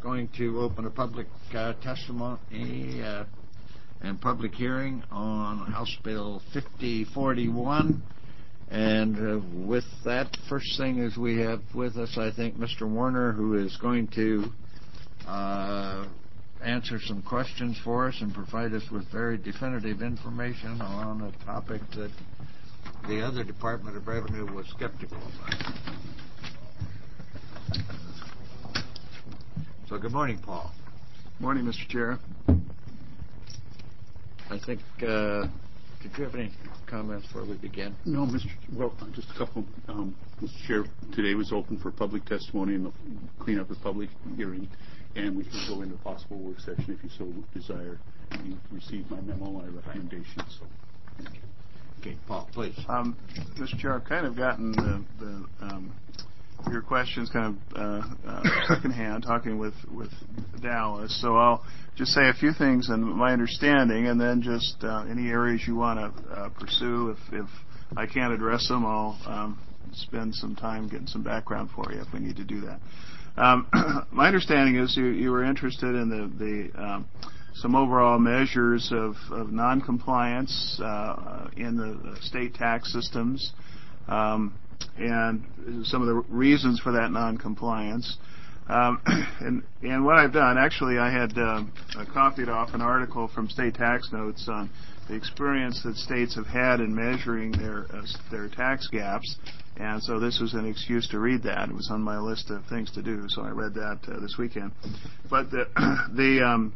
going to open a public testimony and public hearing on House Bill 5041. And with that, first thing is we have with us, I think, Mr. Warner, who is going to answer some questions for us and provide us with very definitive information on a topic that the other Department of Revenue was skeptical about. So good morning, Paul. Morning, Mr. Chair. I think, did you have any comments before we begin? No, just a couple. Mr. Chair, today was open for public testimony and clean up a public hearing, and we can go into possible work session if you so desire. You received my memo, my recommendation, so thank you. Okay, Paul, please. Mr. Chair, I've kind of gotten your questions kind of secondhand, talking with Dallas. So I'll just say a few things in my understanding, and then just any areas you want to pursue. If I can't address them, I'll spend some time getting some background for you if we need to do that. My understanding is you were interested in the some overall measures of noncompliance in the state tax systems, and some of the reasons for that noncompliance. And what I've done, actually, I had copied off an article from State Tax Notes on the experience that states have had in measuring their tax gaps. And so this was an excuse to read that. It was on my list of things to do, so I read that this weekend. But the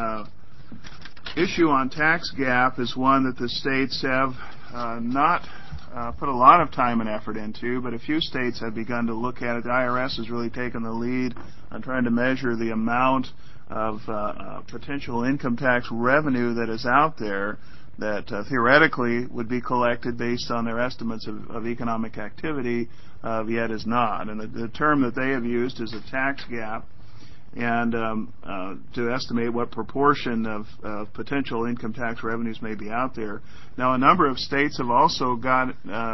issue on tax gap is one that the states have not put a lot of time and effort into, but a few states have begun to look at it. The IRS has really taken the lead on trying to measure the amount of potential income tax revenue that is out there that theoretically would be collected based on their estimates of economic activity, yet is not. And the term that they have used is a tax gap, and to estimate what proportion of potential income tax revenues may be out there. Now, a number of states have also done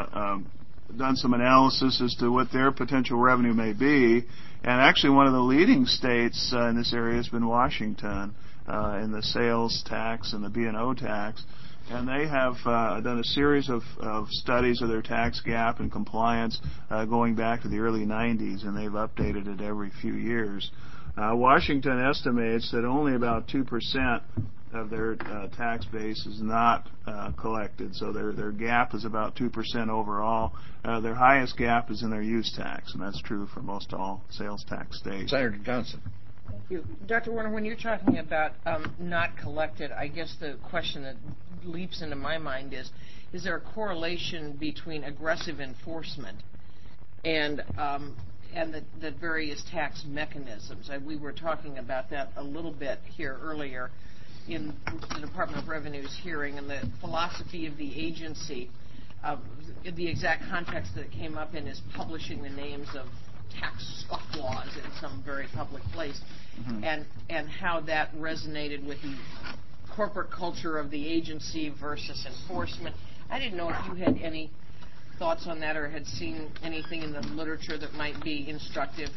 some analysis as to what their potential revenue may be, and actually one of the leading states in this area has been Washington in the sales tax and the B&O tax. And they have done a series of studies of their tax gap and compliance going back to the early 90s, and they've updated it every few years. Washington estimates that only about 2% of their tax base is not collected, so their gap is about 2% overall. Their highest gap is in their use tax, and that's true for most all sales tax states. Senator Johnson. Thank you. Dr. Warner, when you're talking about not collected, I guess the question that leaps into my mind is there a correlation between aggressive enforcement and the various tax mechanisms? We were talking about that a little bit here earlier in the Department of Revenue's hearing, and the philosophy of the agency, the exact context that it came up in is publishing the names of tax scofflaws in some very public place, and how that resonated with the corporate culture of the agency versus enforcement. I didn't know if you had any thoughts on that or had seen anything in the literature that might be instructive.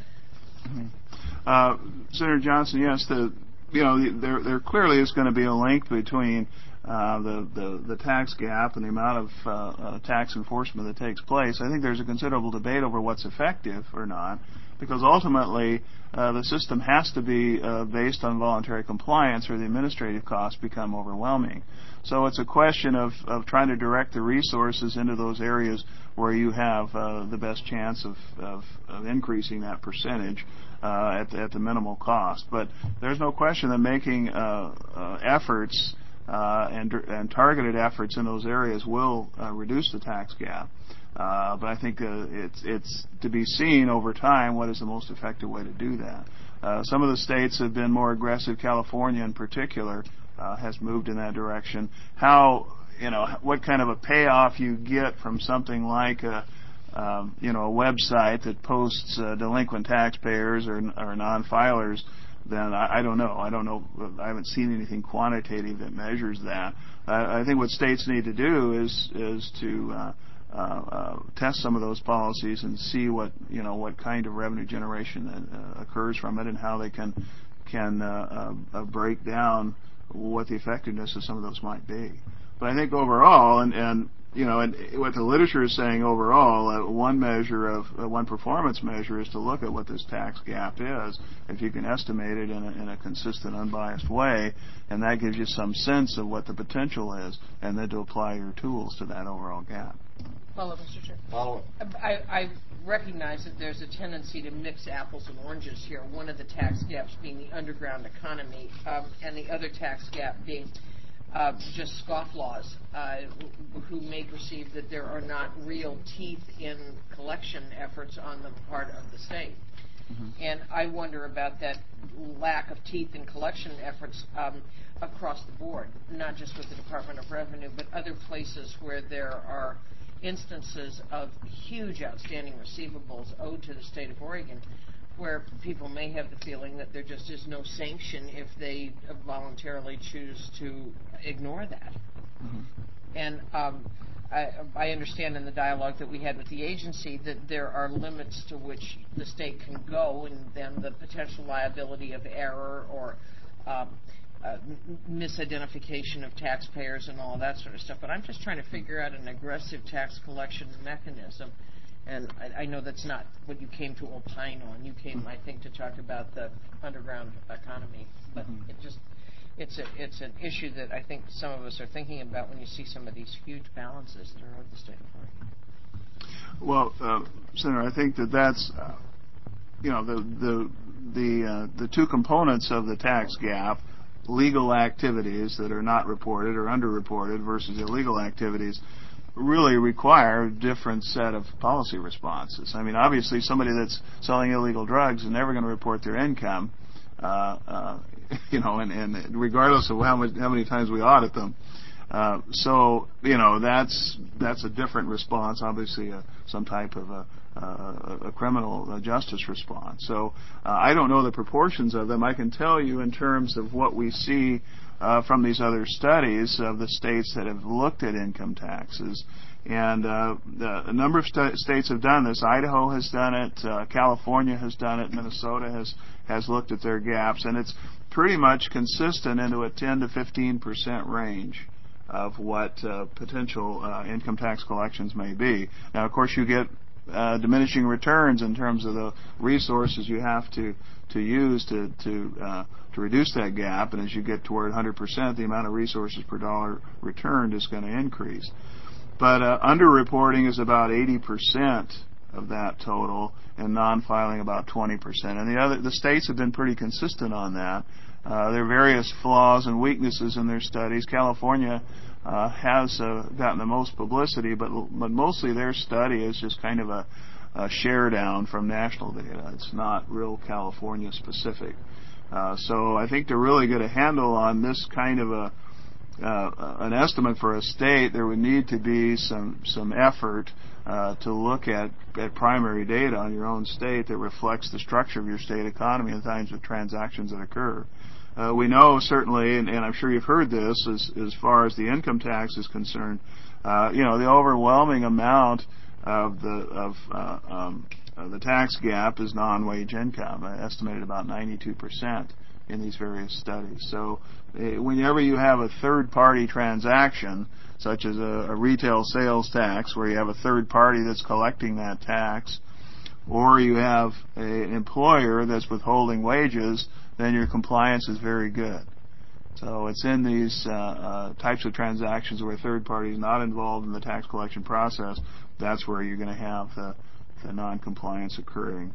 Senator Johnson, yes, there clearly is going to be a link between the tax gap and the amount of tax enforcement that takes place. I think there's a considerable debate over what's effective or not, because ultimately the system has to be based on voluntary compliance, or the administrative costs become overwhelming. So it's a question of trying to direct the resources into those areas where you have the best chance of increasing that percentage at the minimal cost. But there's no question that making efforts and targeted efforts in those areas will reduce the tax gap. But I think it's to be seen over time what is the most effective way to do that. Some of the states have been more aggressive. California, in particular, has moved in that direction. What kind of a payoff you get from something like a website that posts delinquent taxpayers or non-filers, then I don't know. I haven't seen anything quantitative that measures that. I think what states need to do is to test some of those policies and see what kind of revenue generation occurs from it, and how they can break down what the effectiveness of some of those might be. But I think overall, and what the literature is saying overall, one performance measure is to look at what this tax gap is, if you can estimate it in a consistent, unbiased way, and that gives you some sense of what the potential is, and then to apply your tools to that overall gap. Follow, Mr. Chair. Follow. I recognize that there's a tendency to mix apples and oranges here. One of the tax gaps being the underground economy, and the other tax gap being just scofflaws who may perceive that there are not real teeth in collection efforts on the part of the state. Mm-hmm. And I wonder about that lack of teeth in collection efforts across the board, not just with the Department of Revenue, but other places where there are instances of huge outstanding receivables owed to the state of Oregon, where people may have the feeling that there just is no sanction if they voluntarily choose to ignore that. Mm-hmm. And I understand in the dialogue that we had with the agency that there are limits to which the state can go, and then the potential liability of error or misidentification of taxpayers and all of that sort of stuff. But I'm just trying to figure out an aggressive tax collection mechanism. And I know that's not what you came to opine on. You came, I think, to talk about the underground economy. But it's an issue that I think some of us are thinking about when you see some of these huge balances that are owed the state of Oregon. Well, Senator, I think that's the two components of the tax gap: legal activities that are not reported or underreported versus illegal activities, really require a different set of policy responses. I mean, obviously, somebody that's selling illegal drugs is never going to report their income, and regardless of how many times we audit them. So that's a different response, obviously, some type of a criminal justice response. So I don't know the proportions of them. I can tell you in terms of what we see from these other studies of the states that have looked at income taxes. And a number of states have done this. Idaho has done it. California has done it. Minnesota has looked at their gaps. And it's pretty much consistent into a 10 to 15% range of what potential income tax collections may be. Now, of course, you get diminishing returns in terms of the resources you have to use to reduce that gap, and as you get toward 100%, the amount of resources per dollar returned is going to increase. But underreporting is about 80% of that total, and non-filing about 20%. And the states have been pretty consistent on that. There are various flaws and weaknesses in their studies. California has gotten the most publicity, but mostly their study is just kind of a share down from national data. It's not real California specific. So I think to really get a handle on this kind of an estimate for a state, there would need to be some effort to look at primary data on your own state that reflects the structure of your state economy and the kinds of transactions that occur. We know certainly, and I'm sure you've heard this, as far as the income tax is concerned, the overwhelming amount of the tax gap is non-wage income, estimated about 92% in these various studies. So whenever you have a third-party transaction, such as a retail sales tax, where you have a third party that's collecting that tax, or you have an employer that's withholding wages, then your compliance is very good. So it's in these types of transactions where a third party is not involved in the tax collection process, that's where you're going to have the non-compliance occurring.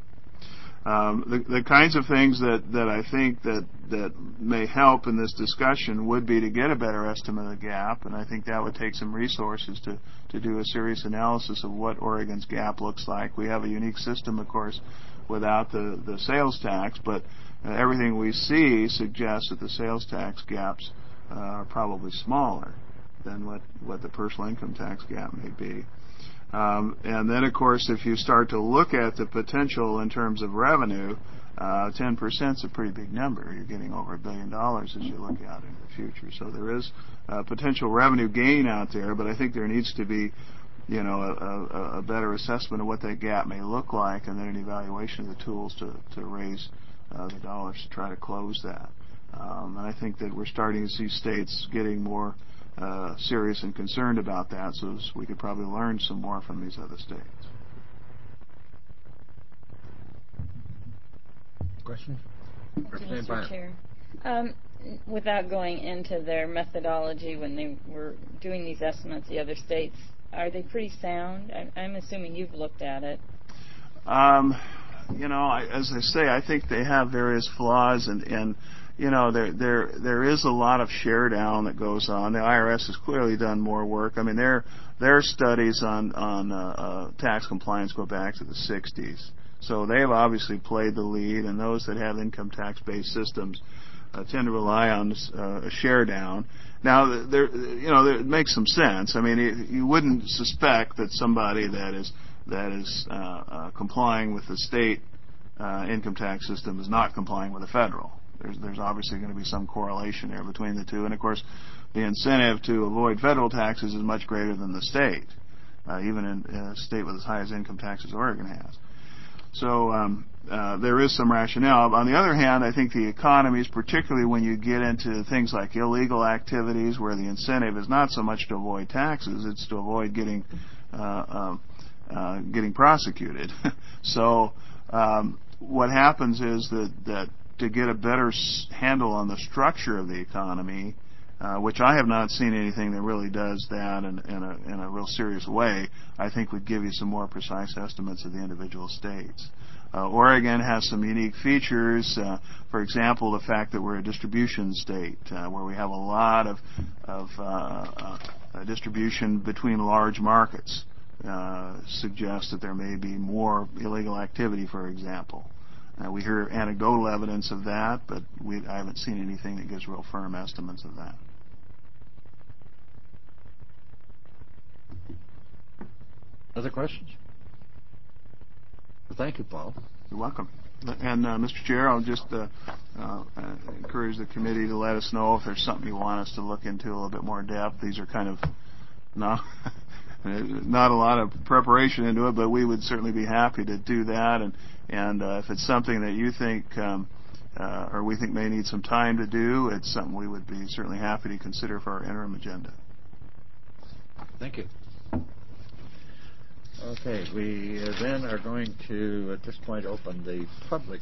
The kinds of things that I think that may help in this discussion would be to get a better estimate of the gap, and I think that would take some resources to do a serious analysis of what Oregon's gap looks like. We have a unique system, of course, without the sales tax, but everything we see suggests that the sales tax gaps are probably smaller than what the personal income tax gap may be. And then, of course, if you start to look at the potential in terms of revenue, 10% is a pretty big number. You're getting over $1 billion as you look out into the future. So there is potential revenue gain out there, but I think there needs to be a better assessment of what that gap may look like, and then an evaluation of the tools to raise the dollars to try to close that. And I think that we're starting to see states getting more serious and concerned about that, so we could probably learn some more from these other states. Questions? Mr. Chair. Without going into their methodology when they were doing these estimates, the other states, are they pretty sound? I'm assuming you've looked at it. As I say, I think they have various flaws, and there is a lot of share down that goes on. The IRS has clearly done more work. I mean, their studies on tax compliance go back to the 60s. So they have obviously played the lead, and those that have income tax-based systems tend to rely on a share down. Now, it makes some sense. I mean, you wouldn't suspect that somebody that is complying with the state income tax system is not complying with the federal. There's obviously going to be some correlation there between the two, and of course, the incentive to avoid federal taxes is much greater than the state, even in a state with as high as income tax as Oregon has. So there is some rationale. On the other hand, I think the economies, particularly when you get into things like illegal activities where the incentive is not so much to avoid taxes, it's to avoid getting prosecuted. So what happens is that to get a better handle on the structure of the economy, which I have not seen anything that really does that in a real serious way, I think would give you some more precise estimates of the individual states. Oregon has some unique features. For example, the fact that we're a distribution state, where we have a lot of distribution between large markets, suggests that there may be more illegal activity, for example. We hear anecdotal evidence of that, but I haven't seen anything that gives real firm estimates of that. Other questions? Well, thank you, Paul. You're welcome. And, Mr. Chair, I'll just encourage the committee to let us know if there's something you want us to look into a little bit more in depth. These are kind of not a lot of preparation into it, but we would certainly be happy to do that. And if it's something that you think or we think may need some time to do, it's something we would be certainly happy to consider for our interim agenda. Thank you. Okay, we then are going to, at this point, open the public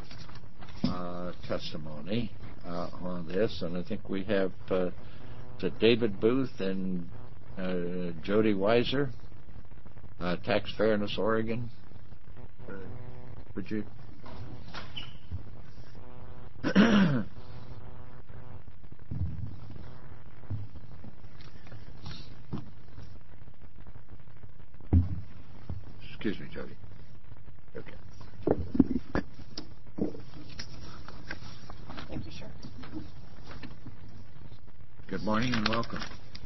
testimony on this, and I think we have David Booth and Jody Weiser, Tax Fairness Oregon. Would you? Excuse me, Jody. Okay. Thank you, sir. Good morning and welcome.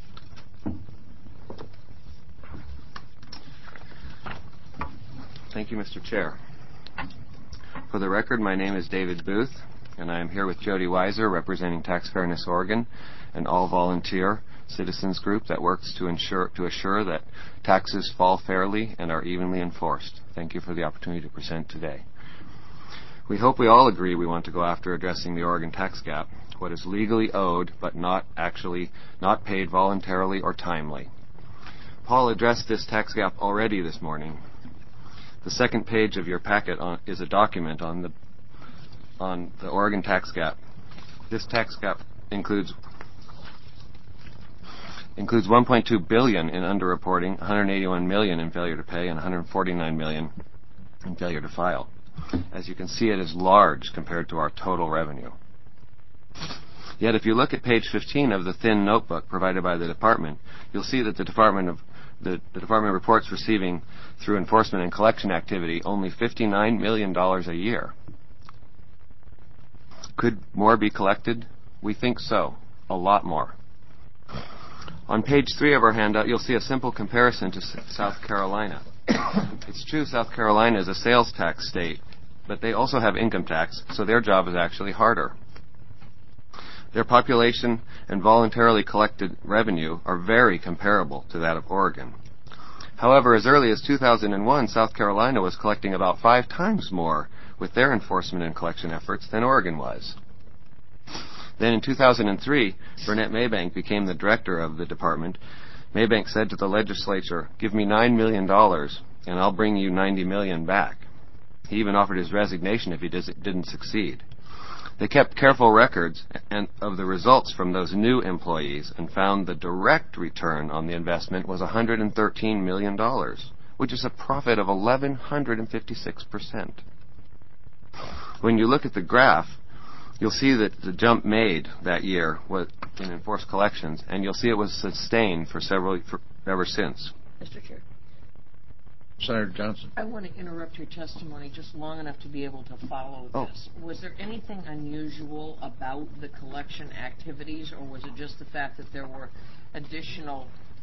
Thank you, Mr. Chair. For the record, my name is David Booth, and I am here with Jody Weiser, representing Tax Fairness Oregon, an all-volunteer citizens group that works to assure that taxes fall fairly and are evenly enforced. Thank you for the opportunity to present today. We hope we all agree we want to go after addressing the Oregon tax gap, what is legally owed but not paid voluntarily or timely. Paul addressed this tax gap already this morning. The second page of your packet is a document on the Oregon tax gap. This tax gap includes $1.2 billion in underreporting, $181 million in failure to pay, and $149 million in failure to file. As you can see, it is large compared to our total revenue. Yet if you look at page 15 of the thin notebook provided by the department, you'll see that the department reports receiving through enforcement and collection activity only $59 million a year. Could more be collected? We think so. A lot more. On page 3 of our handout, you'll see a simple comparison to South Carolina. It's true South Carolina is a sales tax state, but they also have income tax, so their job is actually harder. Their population and voluntarily collected revenue are very comparable to that of Oregon. However, as early as 2001, South Carolina was collecting about 5 times more with their enforcement and collection efforts than Oregon was. Then in 2003, Burnett Maybank became the director of the department. Maybank said to the legislature, "Give me $9 million, and I'll bring you $90 million back." He even offered his resignation if he didn't succeed. They kept careful records of the results from those new employees and found the direct return on the investment was $113 million, which is a profit of 1,156%. When you look at the graph, you'll see that the jump made that year was in enforced collections, and you'll see it was sustained ever since. Mr. Chair. Senator Johnson. I want to interrupt your testimony just long enough to be able to follow this. Was there anything unusual about the collection activities, or was it just the fact that there were additional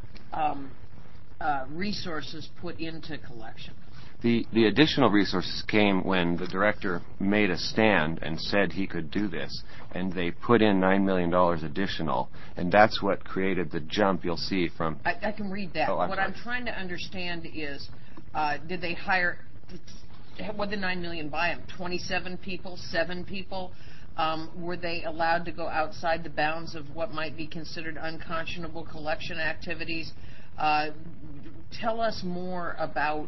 resources put into collection? The additional resources came when the director made a stand and said he could do this, and they put in $9 million additional, and that's what created the jump you'll see from... I can read that. What I'm trying to understand is, did they hire... What did $9 million buy them? 27 people? 7 people? Were they allowed to go outside the bounds of what might be considered unconscionable collection activities? Tell us more about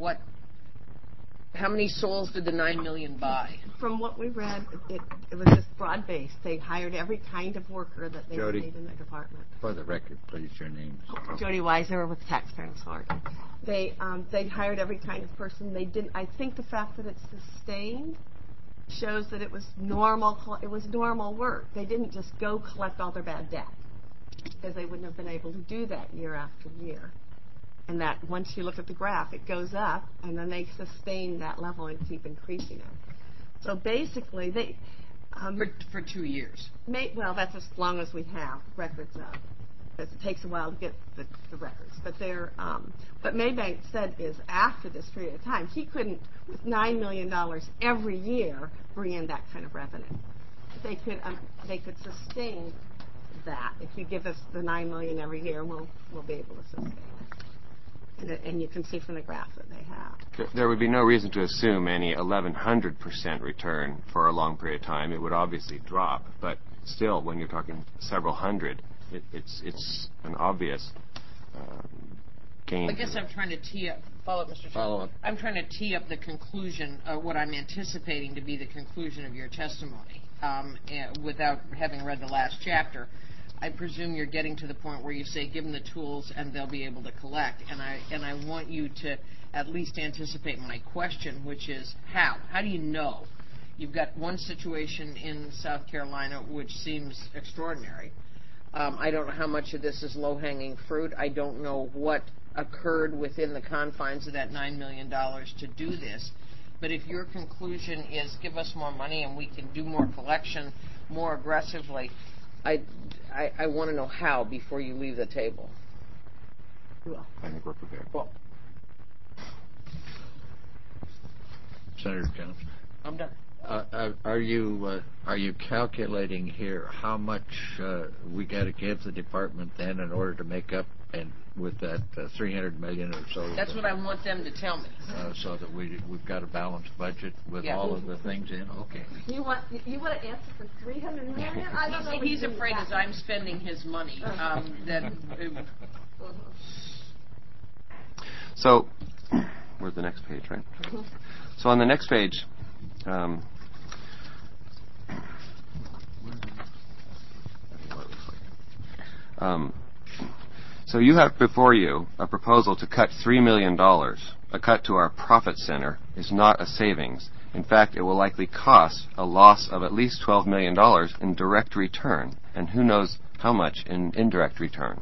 how many souls did the $9 million buy? From what we read, it was just broad-based. They hired every kind of worker that they Jody, need in their department. For the record, please, your name. Jody Weiser with Tax Fairness Oregon. They hired every kind of person. They didn't. I think the fact that it's sustained shows that it was normal. It was normal work. They didn't just go collect all their bad debt, because they wouldn't have been able to do that year after year. And that once you look at the graph, it goes up, and then they sustain that level and keep increasing it. So basically, they... for 2 years. Well, that's as long as we have records of. Because it takes a while to get the records. But Maybank said is after this period of time, he couldn't, with $9 million every year, bring in that kind of revenue. They could sustain that. If you give us the $9 million every year, we'll be able to sustain it. And you can see from the graph that they have. There would be no reason to assume any 1,100% return for a long period of time. It would obviously drop, but still, when you're talking several hundred, it's an obvious gain. I guess I'm trying to tee up. Follow up, Mr. Chairman. Follow up. I'm trying to tee up the conclusion, what I'm anticipating to be the conclusion of your testimony, without having read the last chapter. I presume you're getting to the point where you say, give them the tools and they'll be able to collect. And I want you to at least anticipate my question, which is how? How do you know? You've got one situation in South Carolina which seems extraordinary. I don't know how much of this is low-hanging fruit. I don't know what occurred within the confines of that $9 million to do this. But if your conclusion is give us more money and we can do more collection more aggressively, I want to know how before you leave the table. I think we're prepared. Well, Senator Johnson. I'm done. Are you calculating here how much we got to give the department then in order to make up and with that $300 million or so? That's what I want them to tell me. So that we've got a balanced budget with all of the things in. Okay. You want an answer for $300 million? I don't know. He's afraid as I'm spending his money that. So, where's the next page, right? So on the next page. So you have before you a proposal to cut $3 million. A cut to our profit center is not a savings. In fact, it will likely cost a loss of at least $12 million in direct return, and who knows how much in indirect return.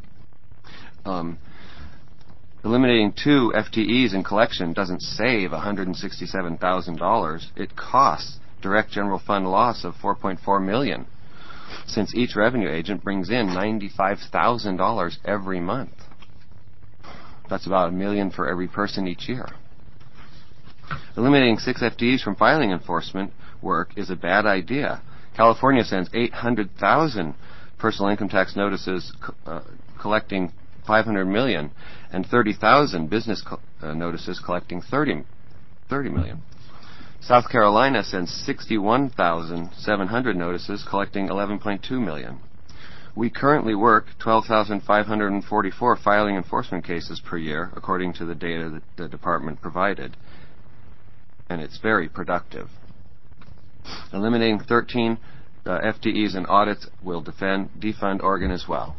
Eliminating 2 FTEs in collection doesn't save $167,000. It costs direct general fund loss of $4.4 million, since each revenue agent brings in $95,000 every month. That's about $1 million for every person each year. Eliminating 6 FTEs from filing enforcement work is a bad idea. California sends 800,000 personal income tax notices collecting 500 million, and 30,000 business notices collecting 30 million. South Carolina sends 61,700 notices collecting 11.2 million. We currently work 12,544 filing enforcement cases per year, according to the data that the department provided, and it's very productive. Eliminating 13 FTEs and audits will defund Oregon as well.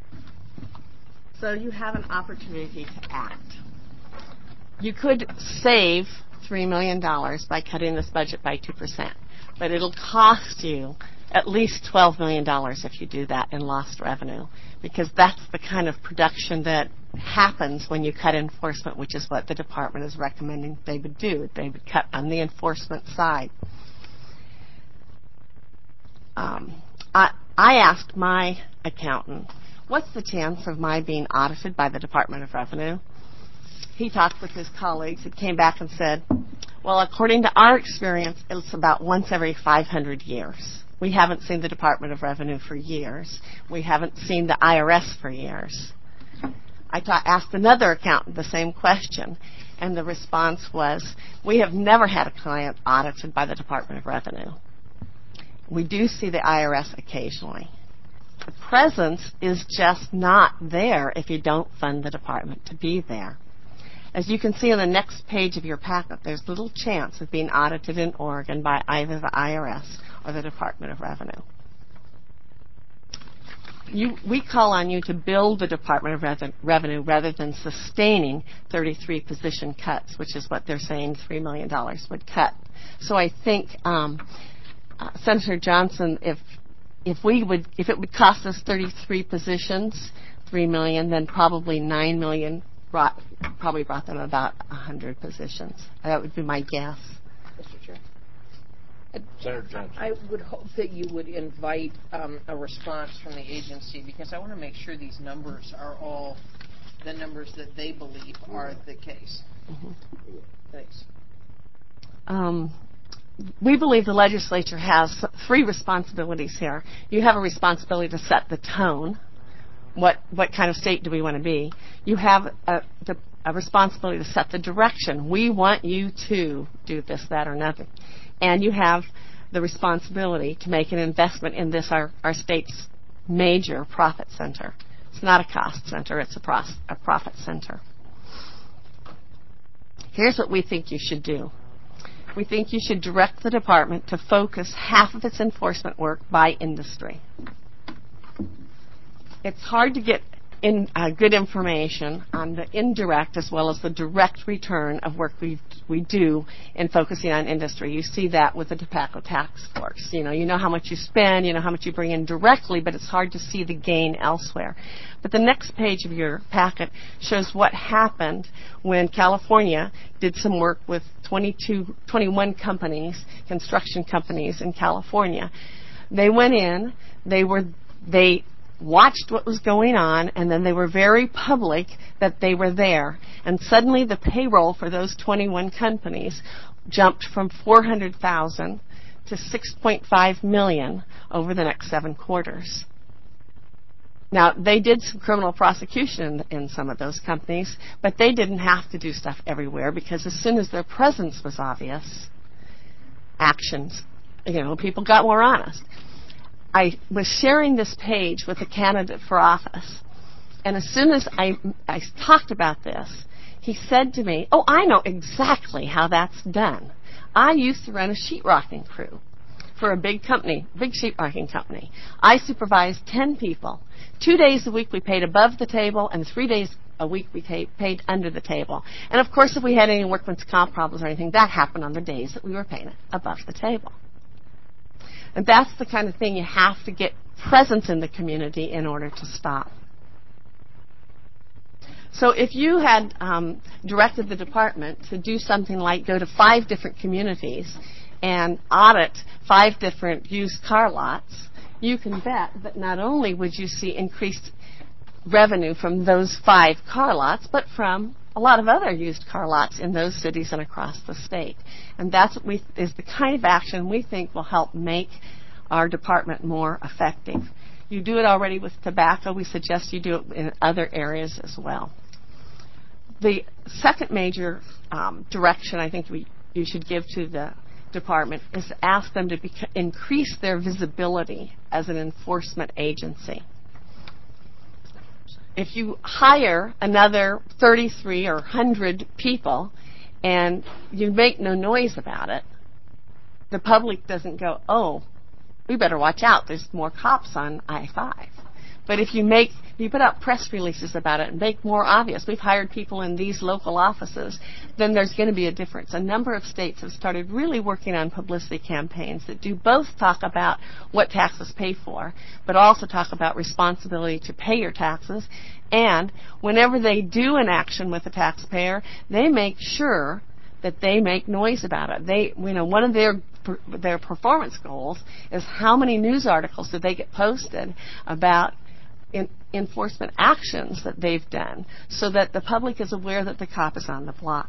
So you have an opportunity to act. You could save $3 million by cutting this budget by 2%, but it'll cost you at least $12 million if you do that in lost revenue, because that's the kind of production that happens when you cut enforcement, which is what the department is recommending they would do. They would cut on the enforcement side. I asked my accountant, what's the chance of my being audited by the Department of Revenue? He talked with his colleagues and came back and said, well, according to our experience, it's about once every 500 years. We haven't seen the Department of Revenue for years. We haven't seen the IRS for years. I asked another accountant the same question, and the response was, we have never had a client audited by the Department of Revenue. We do see the IRS occasionally. The presence is just not there if you don't fund the department to be there. As you can see on the next page of your packet, there's little chance of being audited in Oregon by either the IRS or the Department of Revenue. We call on you to build the Department of Revenue rather than sustaining 33 position cuts, which is what they're saying $3 million would cut. So I think, Senator Johnson, if it would cost us 33 positions, $3 million, then probably $9 million probably brought them about 100 positions. That would be my guess. Mr. Chair. Senator Johnson. I would hope that you would invite a response from the agency, because I want to make sure these numbers are all the numbers that they believe are the case. Mm-hmm. Thanks. We believe the legislature has three responsibilities here. You have a responsibility to set the tone. What kind of state do we want to be? You have a responsibility to set the direction. We want you to do this, that, or nothing. And you have the responsibility to make an investment in this, our state's major profit center. It's not a cost center, it's a profit center. Here's what we think you should do. We think you should direct the department to focus half of its enforcement work by industry. It's hard to get good information on the indirect as well as the direct return of work we do in focusing on industry. You see that with the tobacco task force. You know how much you spend, you know how much you bring in directly, but it's hard to see the gain elsewhere. But the next page of your packet shows what happened when California did some work with 21 companies, construction companies in California. They went in, they watched what was going on, and then they were very public that they were there. And suddenly the payroll for those 21 companies jumped from $400,000 to $6.5 million over the next 7 quarters. Now, they did some criminal prosecution in some of those companies, but they didn't have to do stuff everywhere, because as soon as their presence was obvious, actions, people got more honest. I was sharing this page with a candidate for office, and as soon as I talked about this, he said to me, oh, I know exactly how that's done. I used to run a sheetrocking crew for a big company, big sheetrocking company. I supervised 10 people. 2 days a week we paid above the table, and 3 days a week we paid under the table. And, of course, if we had any workman's comp problems or anything, that happened on the days that we were paying above the table. And that's the kind of thing you have to get presence in the community in order to stop. So if you had directed the department to do something like go to 5 different communities and audit 5 different used car lots, you can bet that not only would you see increased revenue from those 5 car lots, but from a lot of other used car lots in those cities and across the state. And that's what is the kind of action we think will help make our department more effective. You do it already with tobacco. We suggest you do it in other areas as well. The second major direction I think you should give to the department is to ask them to increase their visibility as an enforcement agency. If you hire another 33 or 100 people and you make no noise about it, the public doesn't go, oh, we better watch out, there's more cops on I-5. But if you put out press releases about it and make more obvious, we've hired people in these local offices, then there's going to be a difference. A number of states have started really working on publicity campaigns that do both talk about what taxes pay for, but also talk about responsibility to pay your taxes. And whenever they do an action with a taxpayer, they make sure that they make noise about it. One of their performance goals is how many news articles do they get posted about enforcement actions that they've done, so that the public is aware that the cop is on the block.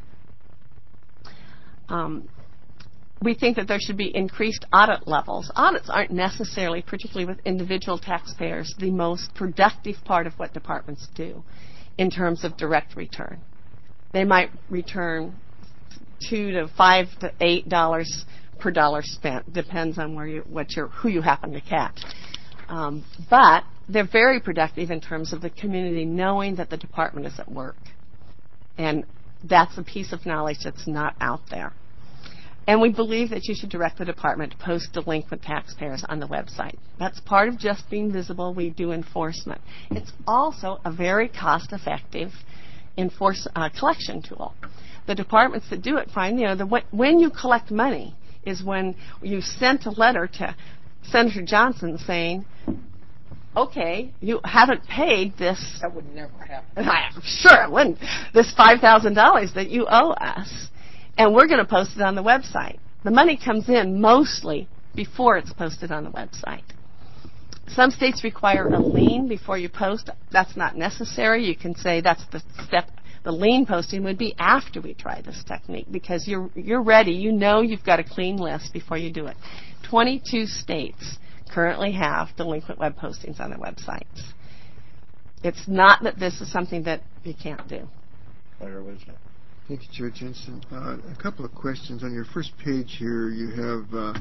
We think that there should be increased audit levels. Audits aren't necessarily, particularly with individual taxpayers, the most productive part of what departments do in terms of direct return. They might return $2 to $5 to $8 per dollar spent, depends on who you happen to catch. But they're very productive in terms of the community knowing that the department is at work. And that's a piece of knowledge that's not out there. And we believe that you should direct the department to post delinquent taxpayers on the website. That's part of just being visible. We do enforcement. It's also a very cost-effective collection tool. The departments that do it find, when you collect money is when you sent a letter to Senator Johnson saying, okay, you haven't paid this. That would never happen. I'm sure it wouldn't. This $5,000 that you owe us, and we're going to post it on the website. The money comes in mostly before it's posted on the website. Some states require a lien before you post. That's not necessary. You can say that's the step. The lien posting would be after we try this technique, because you're ready. You know you've got a clean list before you do it. 22 states currently have delinquent web postings on their websites. It's not that this is something that you can't do. Thank you, Chair Jensen. A couple of questions. On your first page here, you have the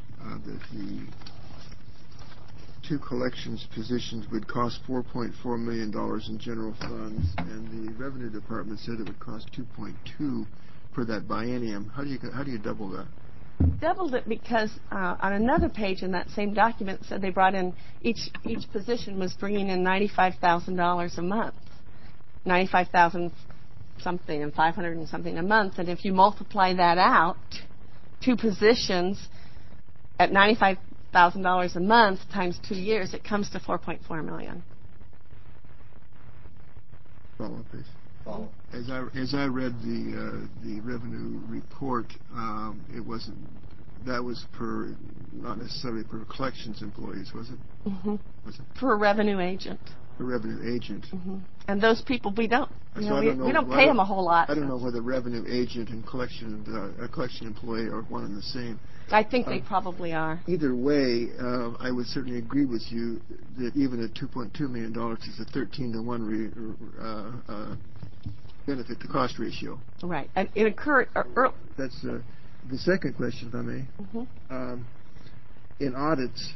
two collections positions would cost $4.4 million in general funds, and the Revenue Department said it would cost $2.2 for that biennium. How do you double that? Doubled it because on another page in that same document said they brought in each position was bringing in $95,000 a month, $95,000 something and $500 and something a month, and if you multiply that out, two positions at $95,000 a month times 2 years, it comes to $4.4 million. Follow up, please. As I read the revenue report, that was not necessarily per collections employees, was it? Mm-hmm. Was it? For a revenue agent. A revenue agent. Mm-hmm. And those people we don't. We don't Well, pay them a whole lot. I don't know whether revenue agent and a collection employee are one and the same. I think they probably are. Either way, I would certainly agree with you that even at $2.2 million is a 13-to-1 benefit to cost ratio. Right. And it occurred. That's the second question, if I may. Mm-hmm. In audits,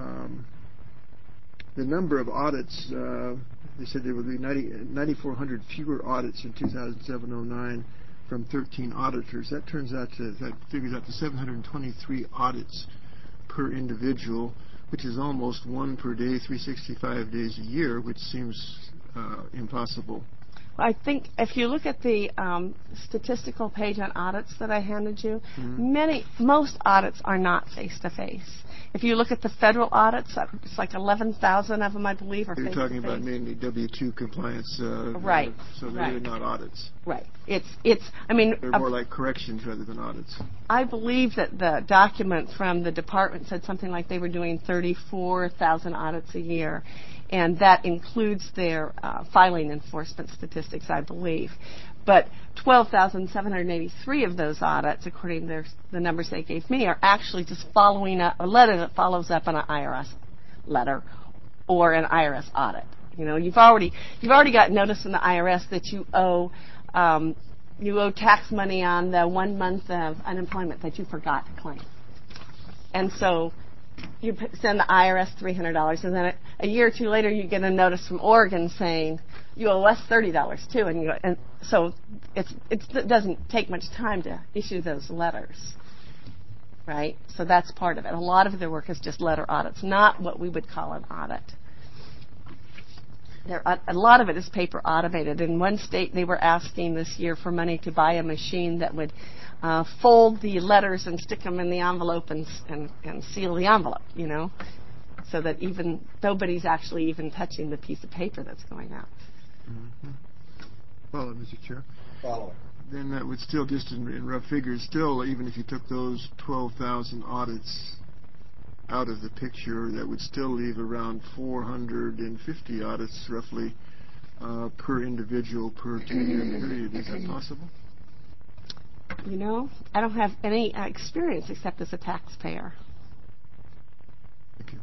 the number of audits, they said there would be 9,400 fewer audits in 2007-09 from 13 auditors. That figures out to 723 audits per individual, which is almost one per day, 365 days a year, which seems impossible. I think if you look at the statistical page on audits that I handed you, Mm-hmm. most audits are not face-to-face. If you look at the federal audits, it's like 11,000 of them, I believe, are face-to-face. You're talking about mainly W-2 compliance. Right. So they're really not audits. Right. They're more like corrections rather than audits. I believe that the document from the department said something like they were doing 34,000 audits a year, and that includes their filing enforcement statistics, I believe. But 12,783 of those audits, according to the numbers they gave me, are actually just following up a letter that follows up on an IRS letter, or an IRS audit. You know, you've already got notice from the IRS that you owe tax money on the 1 month of unemployment that you forgot to claim. And so you send the IRS $300, and then a year or two later you get a notice from Oregon saying you owe us $30 too. And so it doesn't take much time to issue those letters, right? So that's part of it. A lot of their work is just letter audits, not what we would call an audit. A lot of it is paper automated. In one state, they were asking this year for money to buy a machine that would fold the letters and stick them in the envelope and seal the envelope, you know, so that nobody's actually even touching the piece of paper that's going out. Mm-hmm. Follow, Mr. Chair. Follow. Then that would still, just in rough figures, still, even if you took those 12,000 audits out of the picture, that would still leave around 450 audits, roughly, per individual per 2-year period. Is that possible? You know, I don't have any experience except as a taxpayer. Thank you.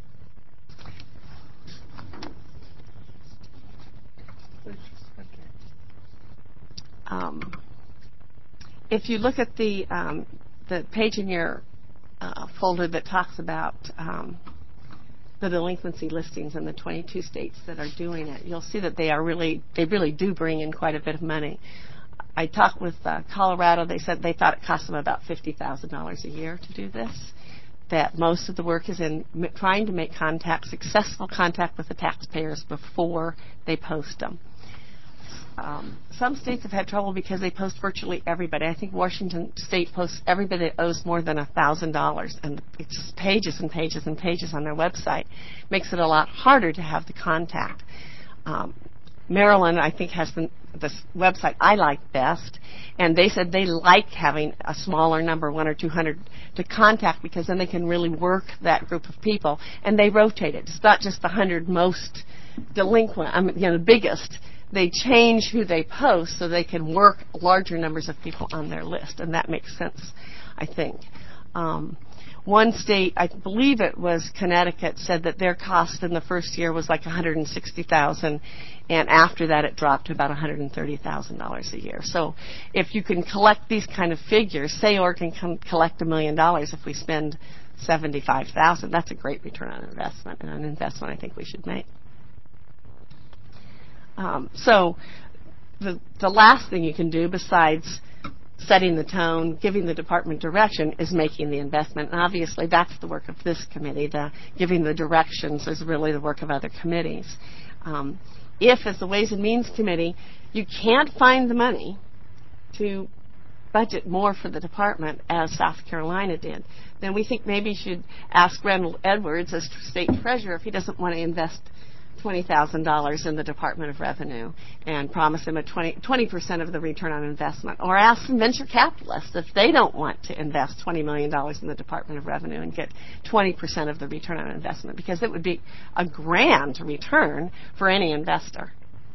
If you look at the page in your folder that talks about the delinquency listings in the 22 states that are doing it, you'll see that they really do bring in quite a bit of money. I talked with Colorado. They said they thought it cost them about $50,000 a year to do this. That most of the work is in trying to make successful contact with the taxpayers before they post them. Some states have had trouble because they post virtually everybody. I think Washington State posts everybody that owes more than $1,000, and it's pages and pages and pages on their website. Makes it a lot harder to have the contact. Maryland, I think, has this website I like best, and they said they like having a smaller number, 100 or 200, to contact, because then they can really work that group of people, and they rotate it. It's not just the 100 most delinquent, the biggest. They change who they post so they can work larger numbers of people on their list, and that makes sense, I think. One state, I believe it was Connecticut, said that their cost in the first year was like $160,000, and after that it dropped to about $130,000 a year. So if you can collect these kind of figures, say Oregon can collect $1 million if we spend $75,000, that's a great return on investment, and an investment I think we should make. So the last thing you can do besides setting the tone, giving the department direction, is making the investment. And obviously that's the work of this committee. Giving the directions is really the work of other committees. If, as the Ways and Means Committee, you can't find the money to budget more for the department as South Carolina did, then we think maybe you should ask Reynold Edwards as state treasurer if he doesn't want to invest $20,000 in the Department of Revenue and promise him a 20% of the return on investment. Or ask some venture capitalists if they don't want to invest $20 million in the Department of Revenue and get 20% of the return on investment, because it would be a grand return for any investor.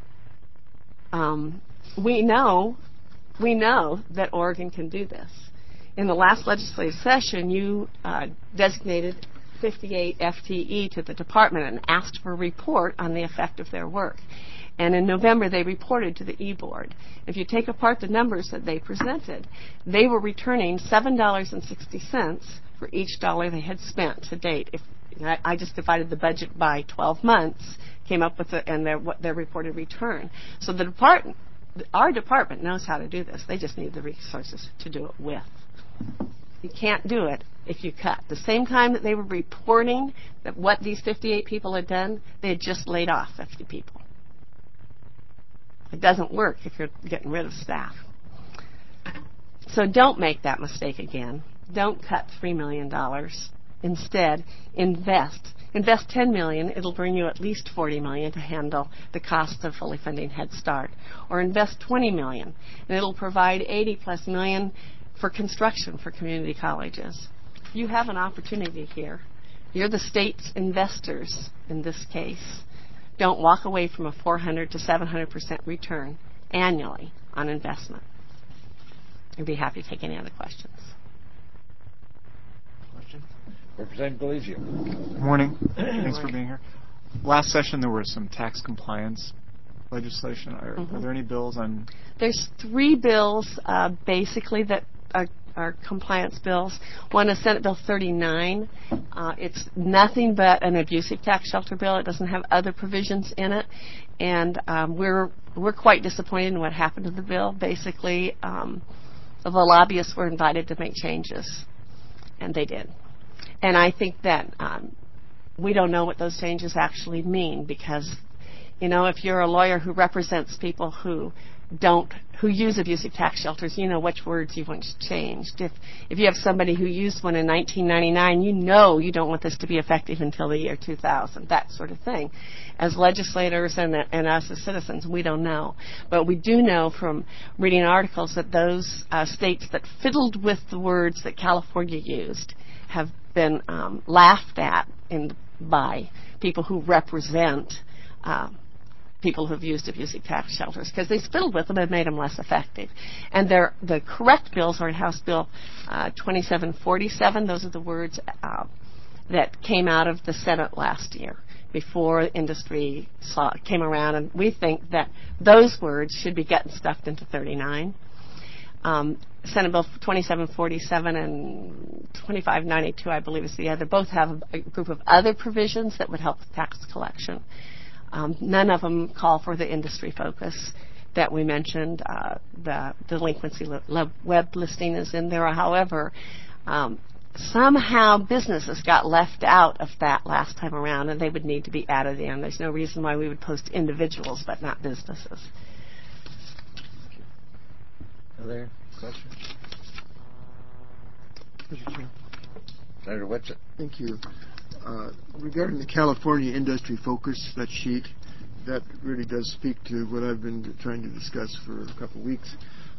We know that Oregon can do this. In the last legislative session, you designated 58 FTE to the department and asked for a report on the effect of their work. And in November, they reported to the E-Board. If you take apart the numbers that they presented, they were returning $7.60 for each dollar they had spent to date. I just divided the budget by 12 months, came up with their reported return. So our department knows how to do this. They just need the resources to do it with. You can't do it if you cut. The same time that they were reporting that what these 58 people had done, they had just laid off 50 people. It doesn't work if you're getting rid of staff. So don't make that mistake again. Don't cut $3 million. Instead, invest. Invest $10 million. It'll bring you at least $40 million to handle the cost of fully funding Head Start. Or invest $20 million, and it'll provide $80+ million for construction for community colleges. You have an opportunity here. You're the state's investors in this case. Don't walk away from a 400 to 700% return annually on investment. I'd be happy to take any other questions. Question? Representative Galizio. Good morning. Thanks for being here. last session there was some tax compliance legislation. Are there any bills on? There's 3 bills basically that are compliance bills. One is Senate Bill 39. It's nothing but an abusive tax shelter bill. It doesn't have other provisions in it, and we're quite disappointed in what happened to the bill. Basically, the lobbyists were invited to make changes, and they did. And I think that we don't know what those changes actually mean because, you know, if you're a lawyer who represents people who use abusive tax shelters, you know which words you want changed. If you have somebody who used one in 1999, you know you don't want this to be effective until the year 2000, that sort of thing. As legislators and us as citizens, we don't know. But we do know from reading articles that those states that fiddled with the words that California used have been laughed at by people who represent people who have used abusive tax shelters because they fiddled with them and made them less effective. And the correct bills are in House Bill 2747. Those are the words that came out of the Senate last year before industry came around. And we think that those words should be getting stuffed into 39. Senate Bill 2747 and 2592, I believe, is the other. Both have a group of other provisions that would help with tax collection. None of them call for the industry focus that we mentioned. The delinquency web listing is in there. However, somehow businesses got left out of that last time around, and they would need to be added in. There's no reason why we would post individuals but not businesses. Other questions? Mr. Chair. Senator Whitsitt. Thank you. Regarding the California industry focus, that sheet, that really does speak to what I've been trying to discuss for a couple of weeks.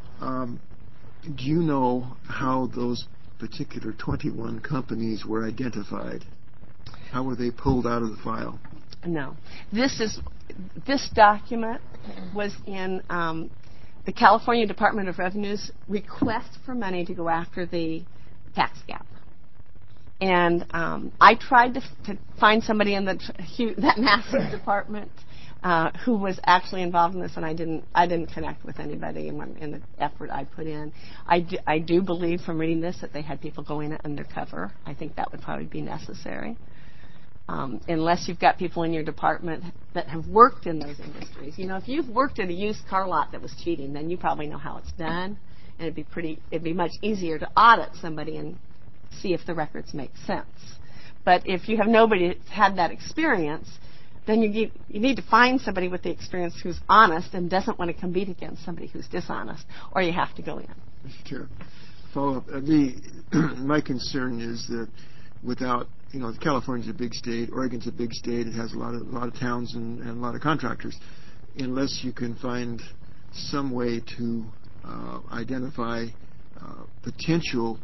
Do you know how those particular 21 companies were identified? How were they pulled out of the file? No. This document was in the California Department of Revenue's request for money to go after the tax gap. And I tried to find somebody in that massive department who was actually involved in this, and I didn't connect with anybody in the effort I put in. I do believe from reading this that they had people going undercover. I think that would probably be necessary. Unless you've got people in your department that have worked in those industries. You know, if you've worked at a used car lot that was cheating, then you probably know how it's done, and it'd be much easier to audit somebody and see if the records make sense. But if you have nobody that's had that experience, then you need to find somebody with the experience who's honest and doesn't want to compete against somebody who's dishonest, or you have to go in. Mr. Chair, follow up. My concern is that without, California's a big state, Oregon's a big state, it has a lot of towns and a lot of contractors. Unless you can find some way to identify potential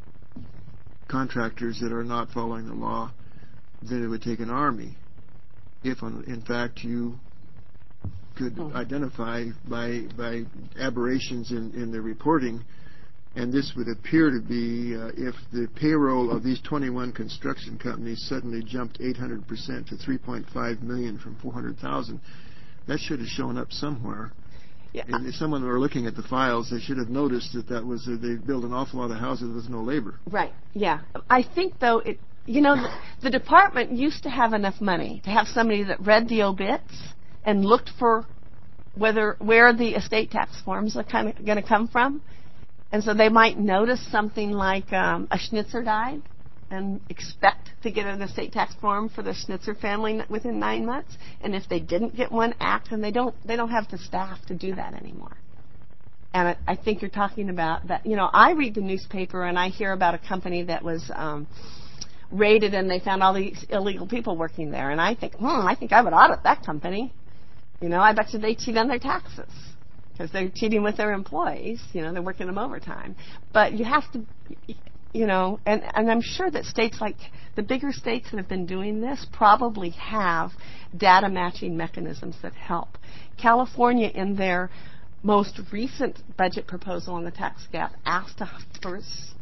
contractors that are not following the law, then it would take an army. If, in fact, you could identify by aberrations in the reporting, and this would appear to be if the payroll of these 21 construction companies suddenly jumped 800% to $3.5 million from $400,000, that should have shown up somewhere. Yeah. And if someone were looking at the files, they should have noticed that they built an awful lot of houses with no labor. Right. Yeah. I think though the department used to have enough money to have somebody that read the obits and looked for where the estate tax forms are kind of going to come from, and so they might notice something like a Schnitzer died and expect to get an estate tax form for the Schnitzer family within 9 months. And if they didn't get one, act, and they don't have the staff to do that anymore. And I think you're talking about that. I read the newspaper and I hear about a company that was raided and they found all these illegal people working there. And I think, I think I would audit that company. I bet you they cheat on their taxes because they're cheating with their employees. They're working them overtime. But you have to. And I'm sure that states like the bigger states that have been doing this probably have data matching mechanisms that help. California, in their most recent budget proposal on the tax gap, asked for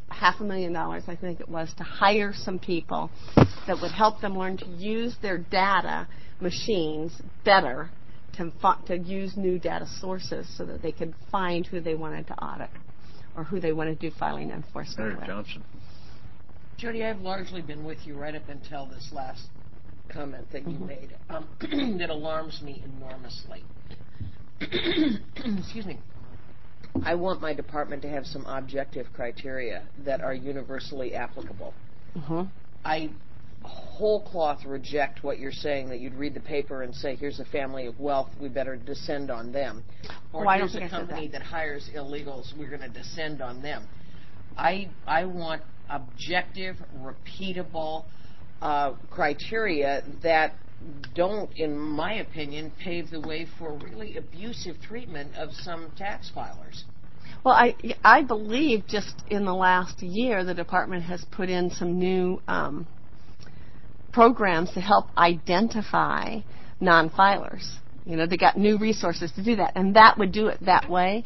$500,000, I think it was, to hire some people that would help them learn to use their data machines better, to use new data sources so that they could find who they wanted to audit or who they wanted to do filing enforcement Senator with. Johnson. Jody, I've largely been with you right up until this last comment that you made. That alarms me enormously. Excuse me. I want my department to have some objective criteria that are universally applicable. I whole cloth reject what you're saying, that you'd read the paper and say, here's a family of wealth, we better descend on them. Or here's a company that hires illegals, we're going to descend on them. I want objective, repeatable criteria that don't, in my opinion, pave the way for really abusive treatment of some tax filers. Well, I believe just in the last year the department has put in some new programs to help identify non-filers. You know, they got new resources to do that, and that would do it that way.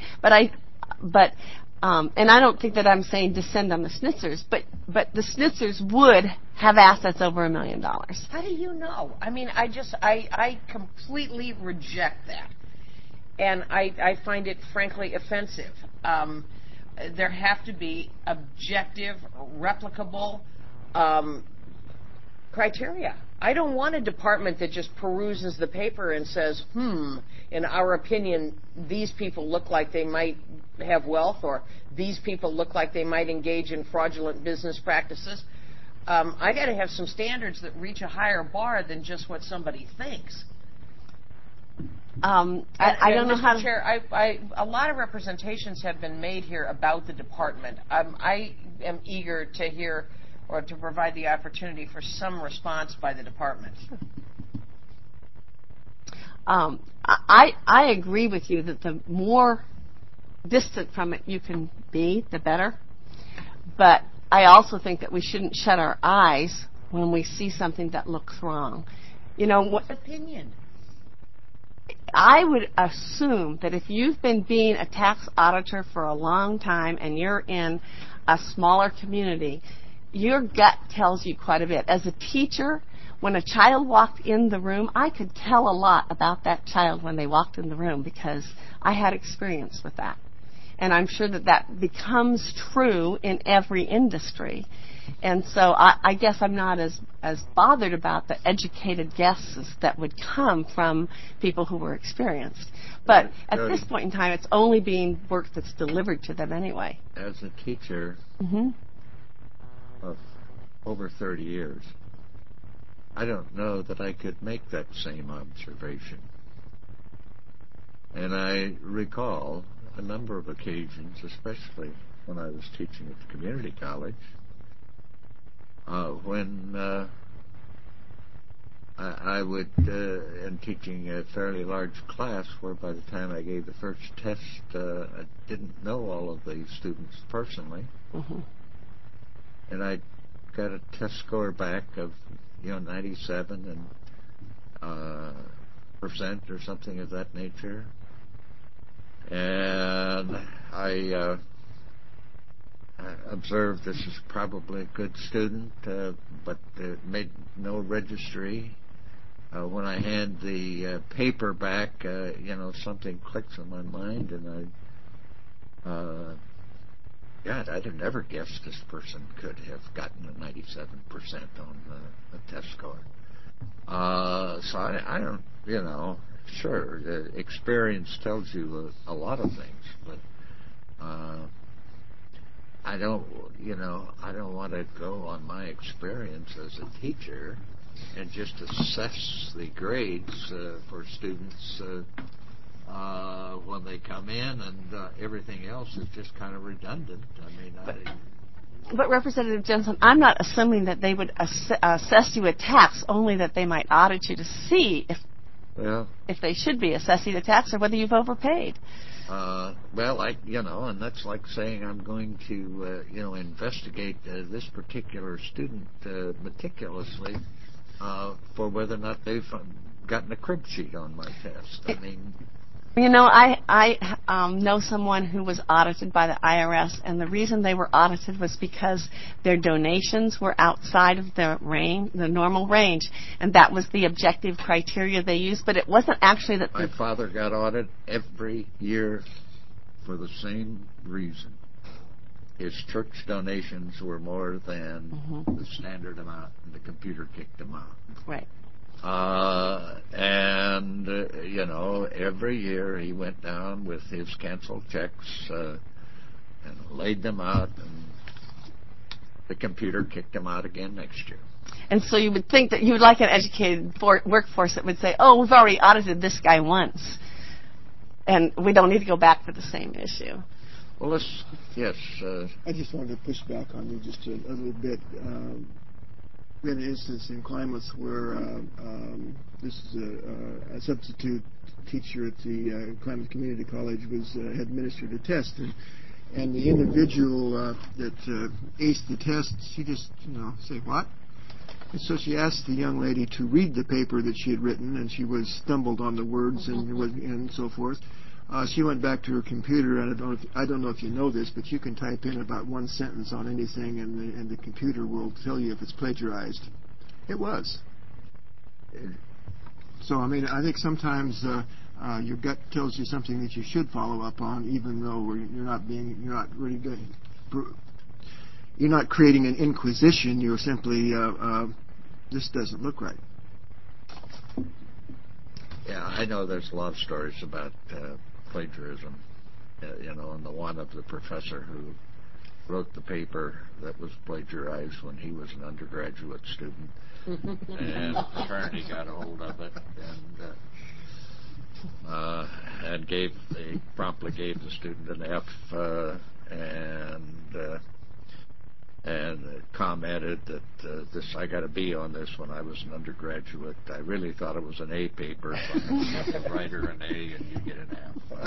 And I don't think that I'm saying descend on the schnitzers, but the schnitzers would have assets over $1 million. How do you know? I mean, I completely reject that. And I find it, frankly, offensive. There have to be objective, replicable criteria. I don't want a department that just peruses the paper and says, in our opinion, these people look like they might have wealth, or these people look like they might engage in fraudulent business practices. I got to have some standards that reach a higher bar than just what somebody thinks. I don't know how. Mr. Chair, a lot of representations have been made here about the department. I am eager to hear or to provide the opportunity for some response by the department. I agree with you that the more distant from it you can be, the better. But I also think that we shouldn't shut our eyes when we see something that looks wrong. You know, what opinion? I would assume that if you've been being a tax auditor for a long time and you're in a smaller community, your gut tells you quite a bit. As a teacher, when a child walked in the room, I could tell a lot about that child when they walked in the room because I had experience with that. And I'm sure that that becomes true in every industry. And so I guess I'm not as bothered about the educated guesses that would come from people who were experienced. But at this point in time, it's only being work that's delivered to them anyway. As a teacher of over 30 years, I don't know that I could make that same observation. And I recall a number of occasions, especially when I was teaching at the community college, when I would, in teaching a fairly large class, where by the time I gave the first test, I didn't know all of the students personally. And I got a test score back of, 97% or something of that nature. And I observed this is probably a good student, but made no registry. When I hand the paper back, something clicks in my mind, and God, I'd have never guessed this person could have gotten a 97% on the test score. So I don't, sure, experience tells you a lot of things, but I don't want to go on my experience as a teacher and just assess the grades for students when they come in, and everything else is just kind of redundant. But Representative Jensen, I'm not assuming that they would assess you a tax, only that they might audit you to see if they should be assessing a tax or whether you've overpaid. And that's like saying I'm going to, investigate this particular student meticulously for whether or not they've gotten a crib sheet on my test. You know, I know someone who was audited by the IRS, and the reason they were audited was because their donations were outside of the range, the normal range, and that was the objective criteria they used. But it wasn't actually that. My father got audited every year for the same reason. His church donations were more than the standard amount, and the computer kicked them out. Right. You know, every year he went down with his canceled checks and laid them out, and the computer kicked them out again next year. And so you would think that you would like an educated workforce that would say, oh, we've already audited this guy once, and we don't need to go back for the same issue. Well, yes. I just wanted to push back on you just a little bit. We had an instance in Klamath where this is a substitute teacher at the Klamath Community College had administered a test, and the individual that aced the test, she just, say, what? And so she asked the young lady to read the paper that she had written, and she stumbled on the words and so forth. She went back to her computer, and I don't know if you know this, but you can type in about one sentence on anything, and the computer will tell you if it's plagiarized. It was. So, I mean, I think sometimes your gut tells you something that you should follow up on, even though you're not creating an inquisition. You're simply this doesn't look right. Yeah, I know there's a lot of stories about plagiarism, and the one of the professor who wrote the paper that was plagiarized when he was an undergraduate student, and the attorney got a hold of it and promptly gave the student an F, and commented that I got a B on this when I was an undergraduate. I really thought it was an A paper, so I'm going to give the writer an A and you get an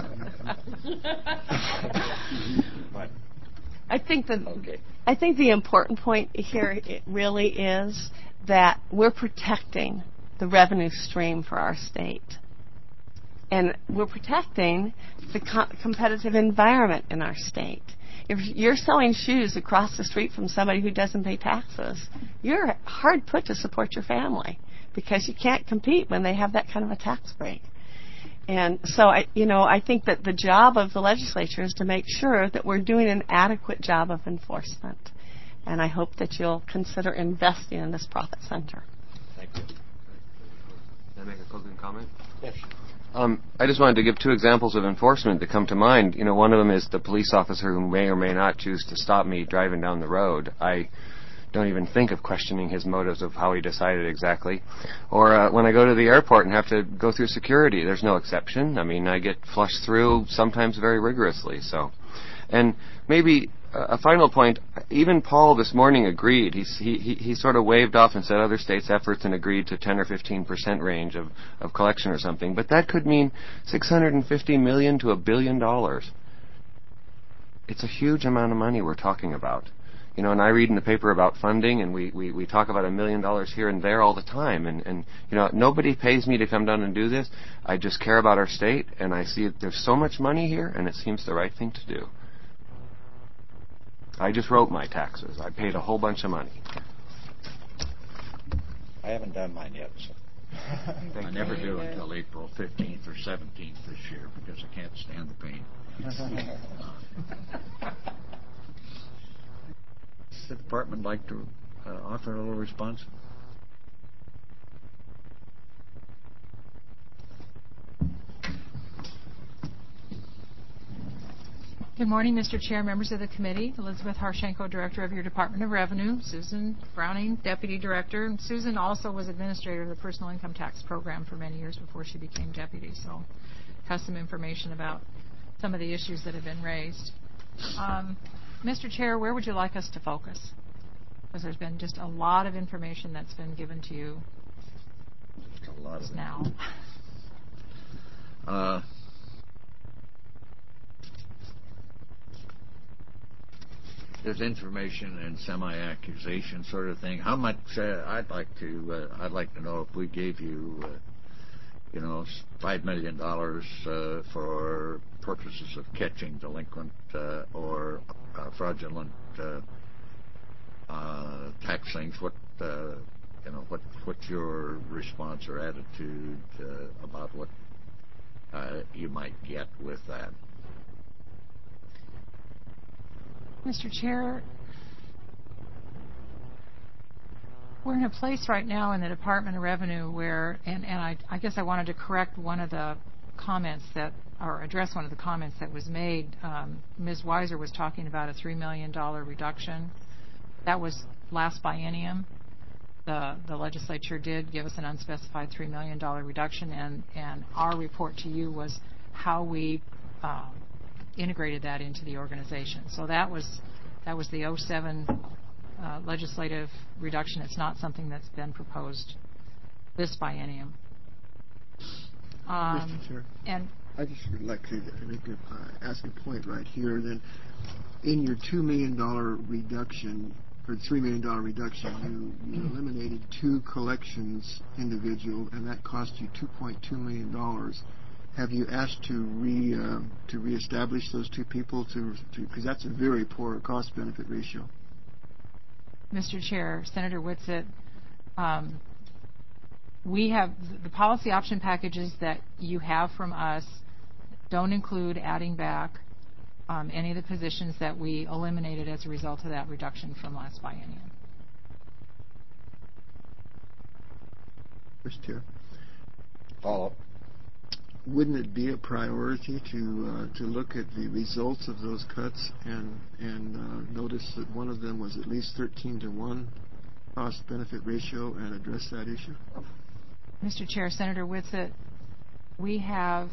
F. But I think the important point here really is that we're protecting the revenue stream for our state. And we're protecting the competitive environment in our state. If you're selling shoes across the street from somebody who doesn't pay taxes, you're hard put to support your family because you can't compete when they have that kind of a tax break. And so, I think that the job of the legislature is to make sure that we're doing an adequate job of enforcement. And I hope that you'll consider investing in this profit center. Thank you. Can I make a closing comment? Yes. I just wanted to give two examples of enforcement that come to mind. One of them is the police officer who may or may not choose to stop me driving down the road. I don't even think of questioning his motives of how he decided exactly. Or when I go to the airport and have to go through security, there's no exception. I mean, I get flushed through sometimes very rigorously. And maybe a final point, even Paul this morning agreed. He sort of waved off and said other states' efforts and agreed to 10 or 15% range of collection or something. But that could mean $650 million to $1 billion. It's a huge amount of money we're talking about. And I read in the paper about funding, and we talk about $1 million here and there all the time. And nobody pays me to come down and do this. I just care about our state, and I see there's so much money here, and it seems the right thing to do. I just wrote my taxes. I paid a whole bunch of money. I haven't done mine yet, so I never do until April 15th or 17th this year because I can't stand the pain. Does the department like to offer a little response? Good morning, Mr. Chair, members of the committee. Elizabeth Harshenko, Director of your Department of Revenue. Susan Browning, Deputy Director. And Susan also was Administrator of the Personal Income Tax Program for many years before she became Deputy, so has some information about some of the issues that have been raised. Mr. Chair, where would you like us to focus? Because there's been just a lot of information that's been given to you just a lot of now. There's information and semi-accusation sort of thing. How much? I'd like to know if we gave you $5 million for purposes of catching delinquent or fraudulent tax things. What's your response or attitude about what you might get with that? Mr. Chair, we're in a place right now in the Department of Revenue where, and I guess I wanted to correct one of the comments or address one of the comments that was made. Ms. Weiser was talking about a $3 million reduction. That was last biennium. The legislature did give us an unspecified $3 million reduction, and our report to you was how we integrated that into the organization. So that was the 07 legislative reduction. It's not something that's been proposed this biennium. Mr. Chair, and I just would like to ask a point right here. Then, in your $2 million reduction, or $3 million reduction, you eliminated 2 collections individual, and that cost you $2.2 million. Have you asked to reestablish those 2 people because that's a very poor cost-benefit ratio? Mr. Chair, Senator Whitsitt, we have the policy option packages that you have from us don't include adding back any of the positions that we eliminated as a result of that reduction from last biennium. Mr. Chair. Follow. Wouldn't it be a priority to look at the results of those cuts and notice that one of them was at least 13-to-1 cost-benefit ratio and address that issue? Mr. Chair, Senator Whitsitt, we have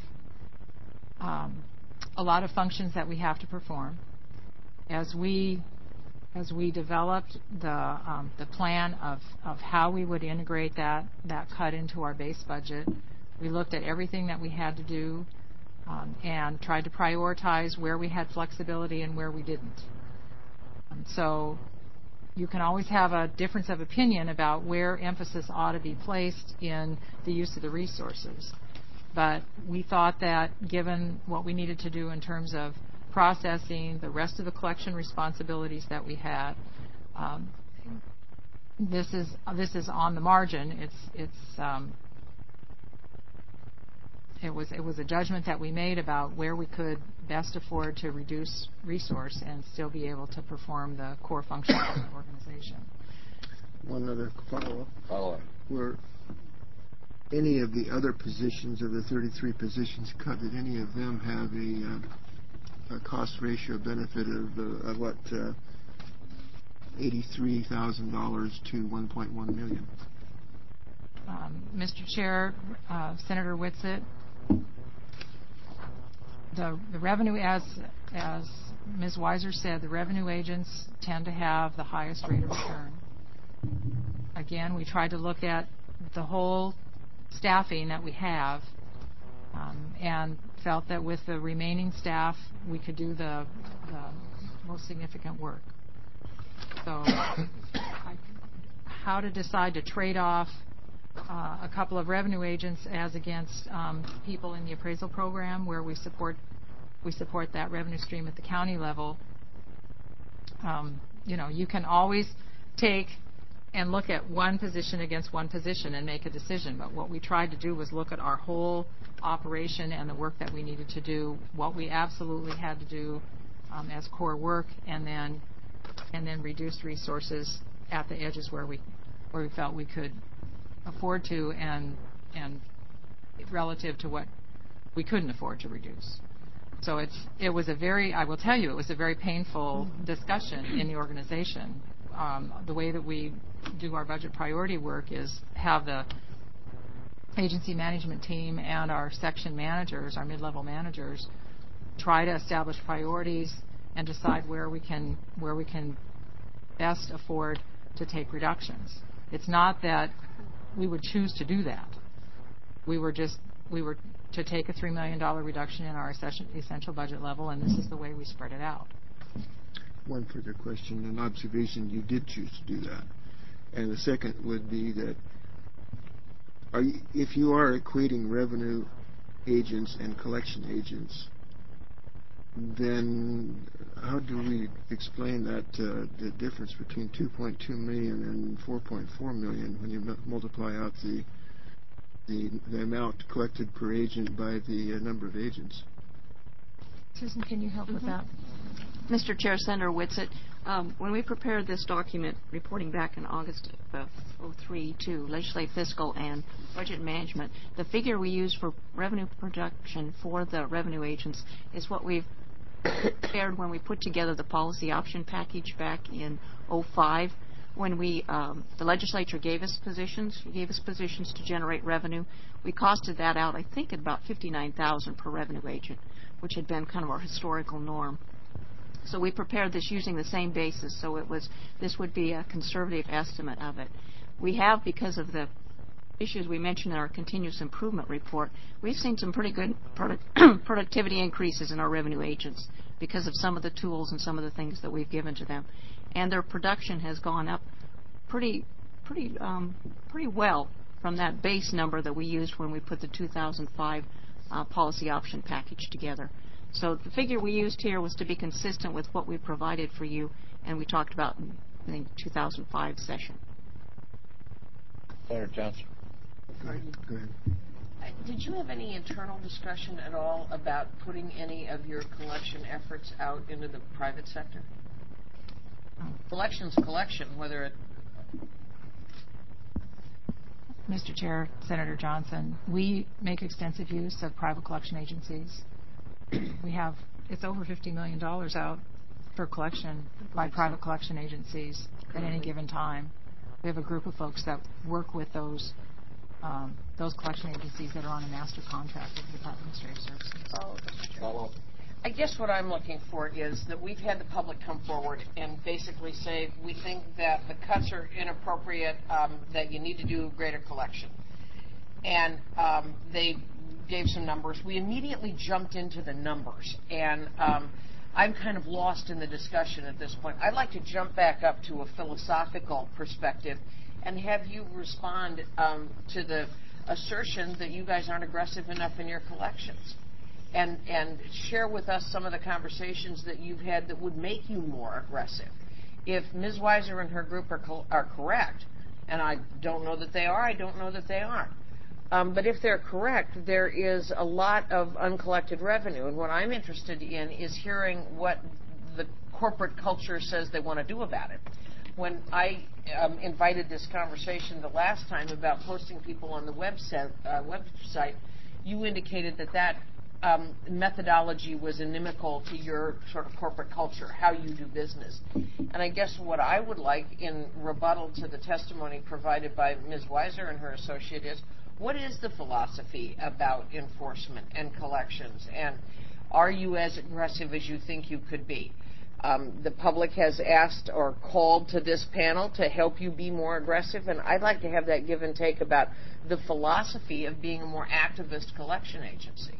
a lot of functions that we have to perform. As we developed the plan of how we would integrate that cut into our base budget, we looked at everything that we had to do and tried to prioritize where we had flexibility and where we didn't. So you can always have a difference of opinion about where emphasis ought to be placed in the use of the resources. But we thought that given what we needed to do in terms of processing the rest of the collection responsibilities that we had, this is on the margin. It was a judgment that we made about where we could best afford to reduce resource and still be able to perform the core functions of the organization. One other follow-up. Follow-up. Were any of the other positions of the 33 positions cut? Did any of them have a cost ratio benefit of what, $83,000 to $1.1 million? Mr. Chair, Senator Whitsitt, the revenue, as Ms. Weiser said, the revenue agents tend to have the highest rate of return. Again, we tried to look at the whole staffing that we have and felt that with the remaining staff, we could do the most significant work. So how to decide to trade off a couple of revenue agents as against people in the appraisal program where we support that revenue stream at the county level. You can always take and look at one position against one position and make a decision. But what we tried to do was look at our whole operation and the work that we needed to do, what we absolutely had to do as core work, and then reduce resources at the edges where we felt we could afford to and relative to what we couldn't afford to reduce. So it was a very painful discussion in the organization. The way that we do our budget priority work is have the agency management team and our section managers, our mid-level managers, try to establish priorities and decide where we can best afford to take reductions. It's not that we would choose to do that. We were to take a $3 million reduction in our essential budget level, and this is the way we spread it out. One further question, an observation, you did choose to do that. And the second would be that if you are equating revenue agents and collection agents, then how do we explain that the difference between 2.2 million and 4.4 million when you multiply out the amount collected per agent by the number of agents? Susan, can you help with that? Mr. Chair, Senator Whitsitt, when we prepared this document reporting back in August of 2003 to Legislative Fiscal and Budget Management, the figure we used for revenue production for the revenue agents is what we've prepared when we put together the policy option package back in 2005. When the legislature gave us positions to generate revenue, we costed that out, I think, at about $59,000 per revenue agent, which had been kind of our historical norm. So we prepared this using the same basis, so this would be a conservative estimate of it. We have, because of the issues we mentioned in our continuous improvement report, we've seen some pretty good productivity increases in our revenue agents because of some of the tools and some of the things that we've given to them. And their production has gone up pretty well from that base number that we used when we put the 2005 policy option package together. So the figure we used here was to be consistent with what we provided for you, and we talked about in the 2005 session. Senator Johnson. Go ahead. Did you have any internal discussion at all about putting any of your collection efforts out into the private sector? Collection's collection, whether it... Mr. Chair, Senator Johnson, we make extensive use of private collection agencies. It's over $50 million out for collection by private collection agencies at any given time. We have a group of folks that work with those collection agencies that are on a master contract with the Department of Administrative Services. I guess what I'm looking for is that we've had the public come forward and basically say we think that the cuts are inappropriate, that you need to do greater collection. And they gave some numbers. We immediately jumped into the numbers, and I'm kind of lost in the discussion at this point. I'd like to jump back up to a philosophical perspective and have you respond to the assertion that you guys aren't aggressive enough in your collections, and share with us some of the conversations that you've had that would make you more aggressive. If Ms. Weiser and her group are correct, and I don't know that they are, I don't know that they aren't, but if they're correct, there is a lot of uncollected revenue, and what I'm interested in is hearing what the corporate culture says they want to do about it. When I invited this conversation the last time about posting people on the website, you indicated that methodology was inimical to your sort of corporate culture, how you do business. And I guess what I would like in rebuttal to the testimony provided by Ms. Weiser and her associate is, what is the philosophy about enforcement and collections? And are you as aggressive as you think you could be? The public has asked or called to this panel to help you be more aggressive, and I'd like to have that give and take about the philosophy of being a more activist collection agency.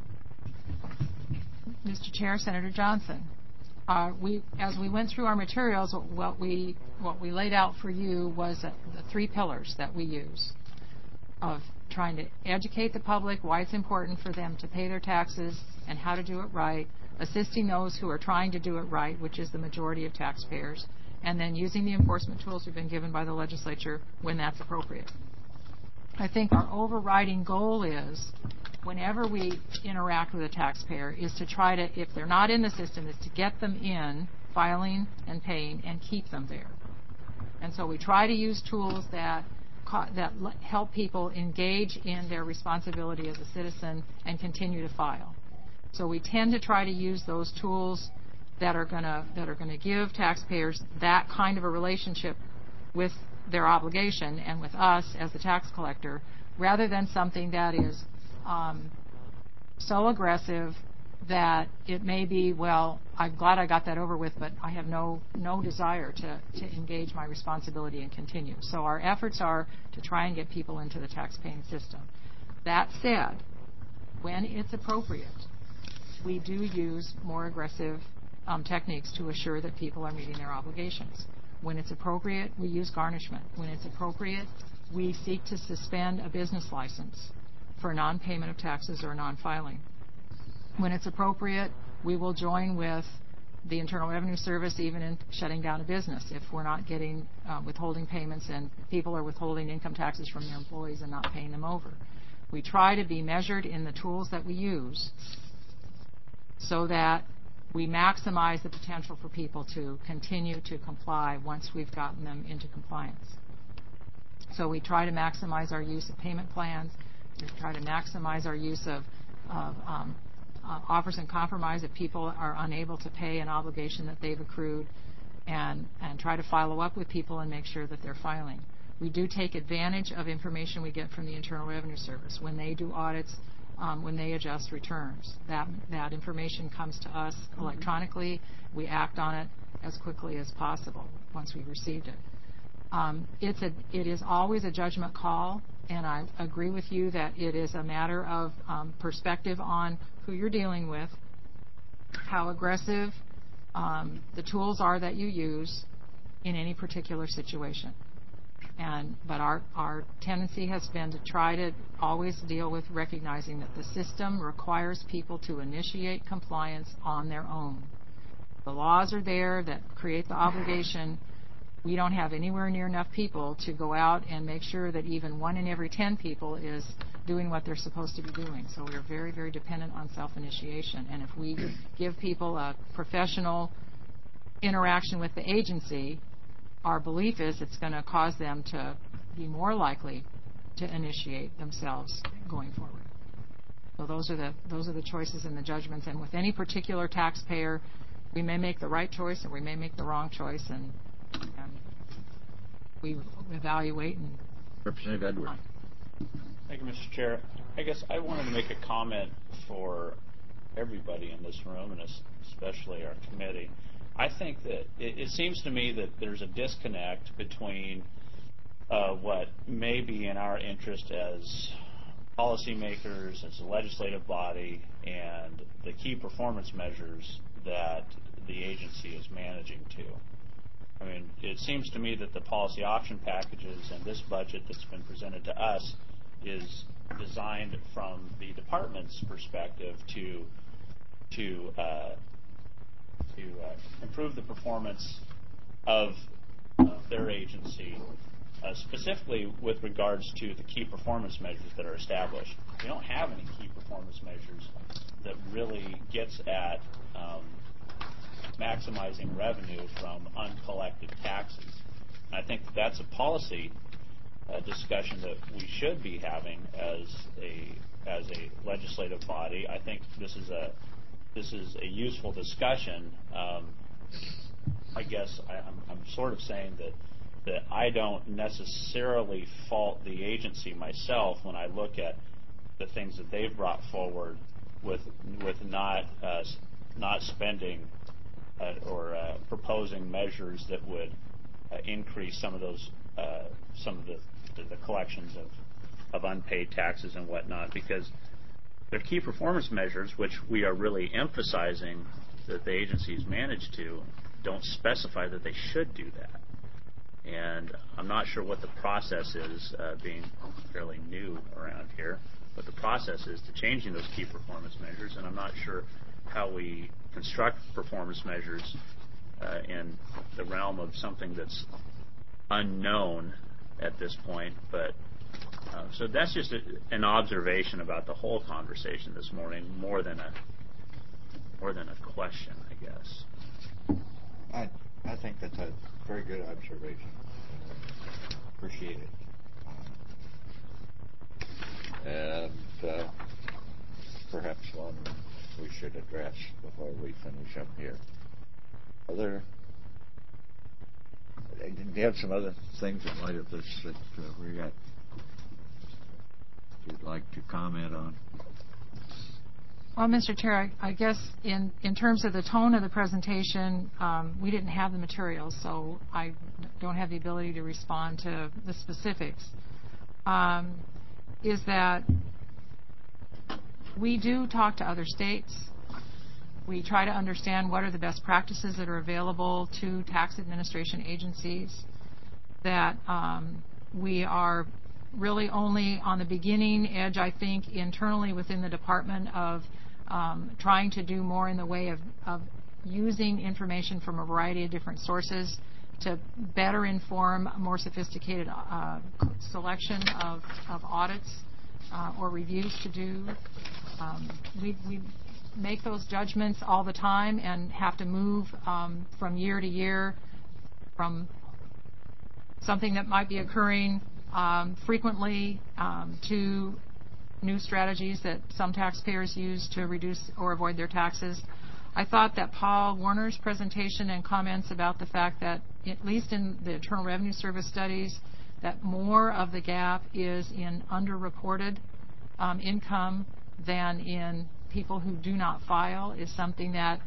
Mr. Chair, Senator Johnson, as we went through our materials, what we laid out for you was the three pillars that we use of trying to educate the public why it's important for them to pay their taxes and how to do it right, assisting those who are trying to do it right, which is the majority of taxpayers, and then using the enforcement tools we've been given by the legislature when that's appropriate. I think our overriding goal is, whenever we interact with a taxpayer, is to try to, if they're not in the system, is to get them in, filing and paying, and keep them there. And so we try to use tools that help people engage in their responsibility as a citizen and continue to file. So we tend to try to use those tools that are going to give taxpayers that kind of a relationship with their obligation and with us as the tax collector, rather than something that is so aggressive that it may be, well, I'm glad I got that over with, but I have no desire to engage my responsibility and continue. So our efforts are to try and get people into the tax-paying system. That said, when it's appropriate, we do use more aggressive techniques to assure that people are meeting their obligations. When it's appropriate, we use garnishment. When it's appropriate, we seek to suspend a business license for non-payment of taxes or non-filing. When it's appropriate, we will join with the Internal Revenue Service even in shutting down a business if we're not getting withholding payments and people are withholding income taxes from their employees and not paying them over. We try to be measured in the tools that we use so that we maximize the potential for people to continue to comply once we've gotten them into compliance. So we try to maximize our use of payment plans. We try to maximize our use of offers and compromise if people are unable to pay an obligation that they've accrued, and try to follow up with people and make sure that they're filing. We do take advantage of information we get from the Internal Revenue Service when they do audits, when they adjust returns. That information comes to us electronically. We act on it as quickly as possible once we've received it. It is always a judgment call, and I agree with you that it is a matter of perspective on who you're dealing with, how aggressive the tools are that you use in any particular situation. But our tendency has been to try to always deal with recognizing that the system requires people to initiate compliance on their own. The laws are there that create the obligation. We don't have anywhere near enough people to go out and make sure that even 1 in every 10 people is doing what they're supposed to be doing. So we're very, very dependent on self-initiation. And if we give people a professional interaction with the agency, our belief is it's going to cause them to be more likely to initiate themselves going forward. So those are the choices and the judgments. And with any particular taxpayer, we may make the right choice and we may make the wrong choice, and we evaluate. And Representative Edwards. Thank you, Mr. Chair. I guess I wanted to make a comment for everybody in this room, and especially our committee. I think that it seems to me that there's a disconnect between what may be in our interest as policymakers, as a legislative body, and the key performance measures that the agency is managing to. I mean, it seems to me that the policy option packages and this budget that's been presented to us is designed from the department's perspective to improve the performance of their agency, specifically with regards to the key performance measures that are established. We don't have any key performance measures that really gets at maximizing revenue from uncollected taxes. And I think that's a policy discussion that we should be having as a legislative body. I think this is a useful discussion. I guess I'm sort of saying that I don't necessarily fault the agency myself when I look at the things that they've brought forward with not spending or proposing measures that would increase some of those the collections of unpaid taxes and whatnot, because their key performance measures, which we are really emphasizing that the agencies manage to, don't specify that they should do that. And I'm not sure what the process is, being fairly new around here, what the process is to changing those key performance measures, and I'm not sure how we construct performance measures in the realm of something that's unknown at this point. But so that's just an observation about the whole conversation this morning, more than a question, I guess. I think that's a very good observation. Appreciate it. And perhaps one we should address before we finish up here. Do you have some other things in light of this that we got you'd like to comment on? Well, Mr. Chair, I guess in terms of the tone of the presentation, we didn't have the materials, so I don't have the ability to respond to the specifics. Is that we do talk to other states. We try to understand what are the best practices that are available to tax administration agencies that We are really only on the beginning edge, I think, internally within the department of trying to do more in the way of using information from a variety of different sources to better inform a more sophisticated selection of audits or reviews to do. We make those judgments all the time and have to move from year to year from something that might be occurring frequently to new strategies that some taxpayers use to reduce or avoid their taxes. I thought that Paul Warner's presentation and comments about the fact that, at least in the Internal Revenue Service studies, that more of the gap is in underreported income than in people who do not file is something that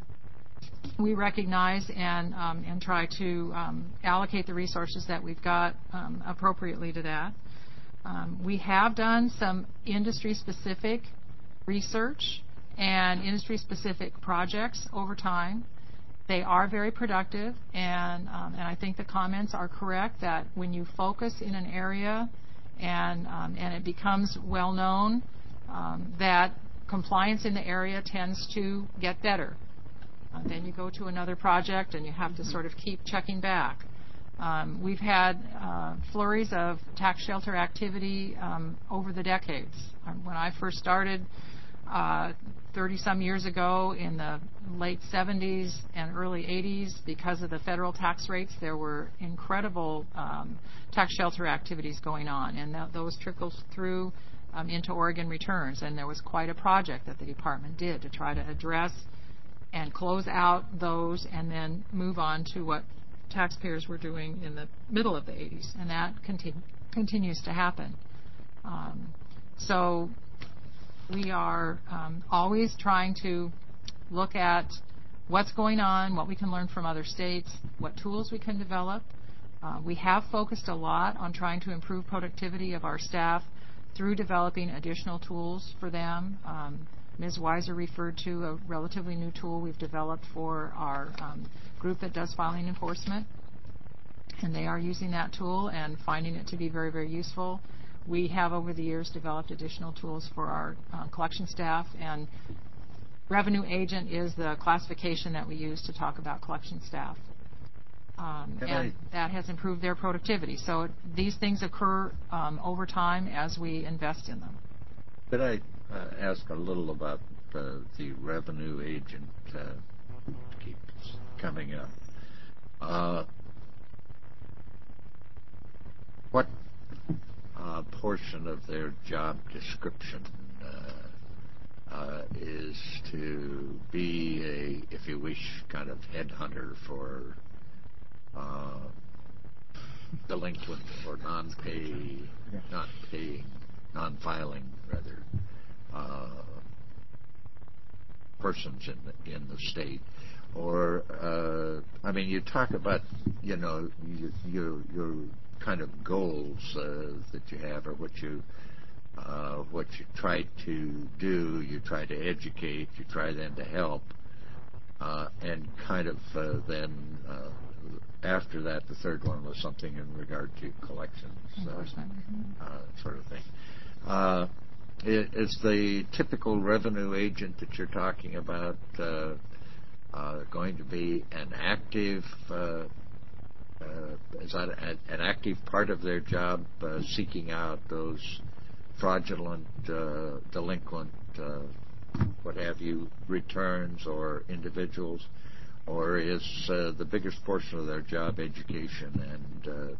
we recognize and try to allocate the resources that we've got appropriately to that. We have done some industry-specific research and industry-specific projects over time. They are very productive, and I think the comments are correct that when you focus in an area and it becomes well known, that compliance in the area tends to get better. Then you go to another project and you have to sort of keep checking back. We've had flurries of tax shelter activity over the decades. When I first started 30-some years ago in the late 70s and early 80s, because of the federal tax rates, there were incredible tax shelter activities going on, and those trickled through into Oregon returns, and there was quite a project that the department did to try to address and close out those and then move on to what taxpayers were doing in the middle of the 80s, and that continues to happen. So we are always trying to look at what's going on, what we can learn from other states, what tools we can develop. We have focused a lot on trying to improve productivity of our staff through developing additional tools for them. Ms. Weiser referred to a relatively new tool we've developed for our group that does filing enforcement, and they are using that tool and finding it to be very, very useful. We have over the years developed additional tools for our collection staff, and revenue agent is the classification that we use to talk about collection staff. And that has improved their productivity. So these things occur over time as we invest in them. Could I ask a little about the revenue agent keeps coming up? What portion of their job description is to be a, if you wish, kind of headhunter for delinquent or non-filing persons in the state? Or, I mean, you talk about, you know, your kind of goals that you have, or what you try to do. You try to educate. You try then to help, and kind of then after that, the third one was something in regard to collections, sort of thing. Is the typical revenue agent that you're talking about going to be an active? Is that an active part of their job, seeking out those fraudulent, delinquent, what have you, returns or individuals? Or is the biggest portion of their job education and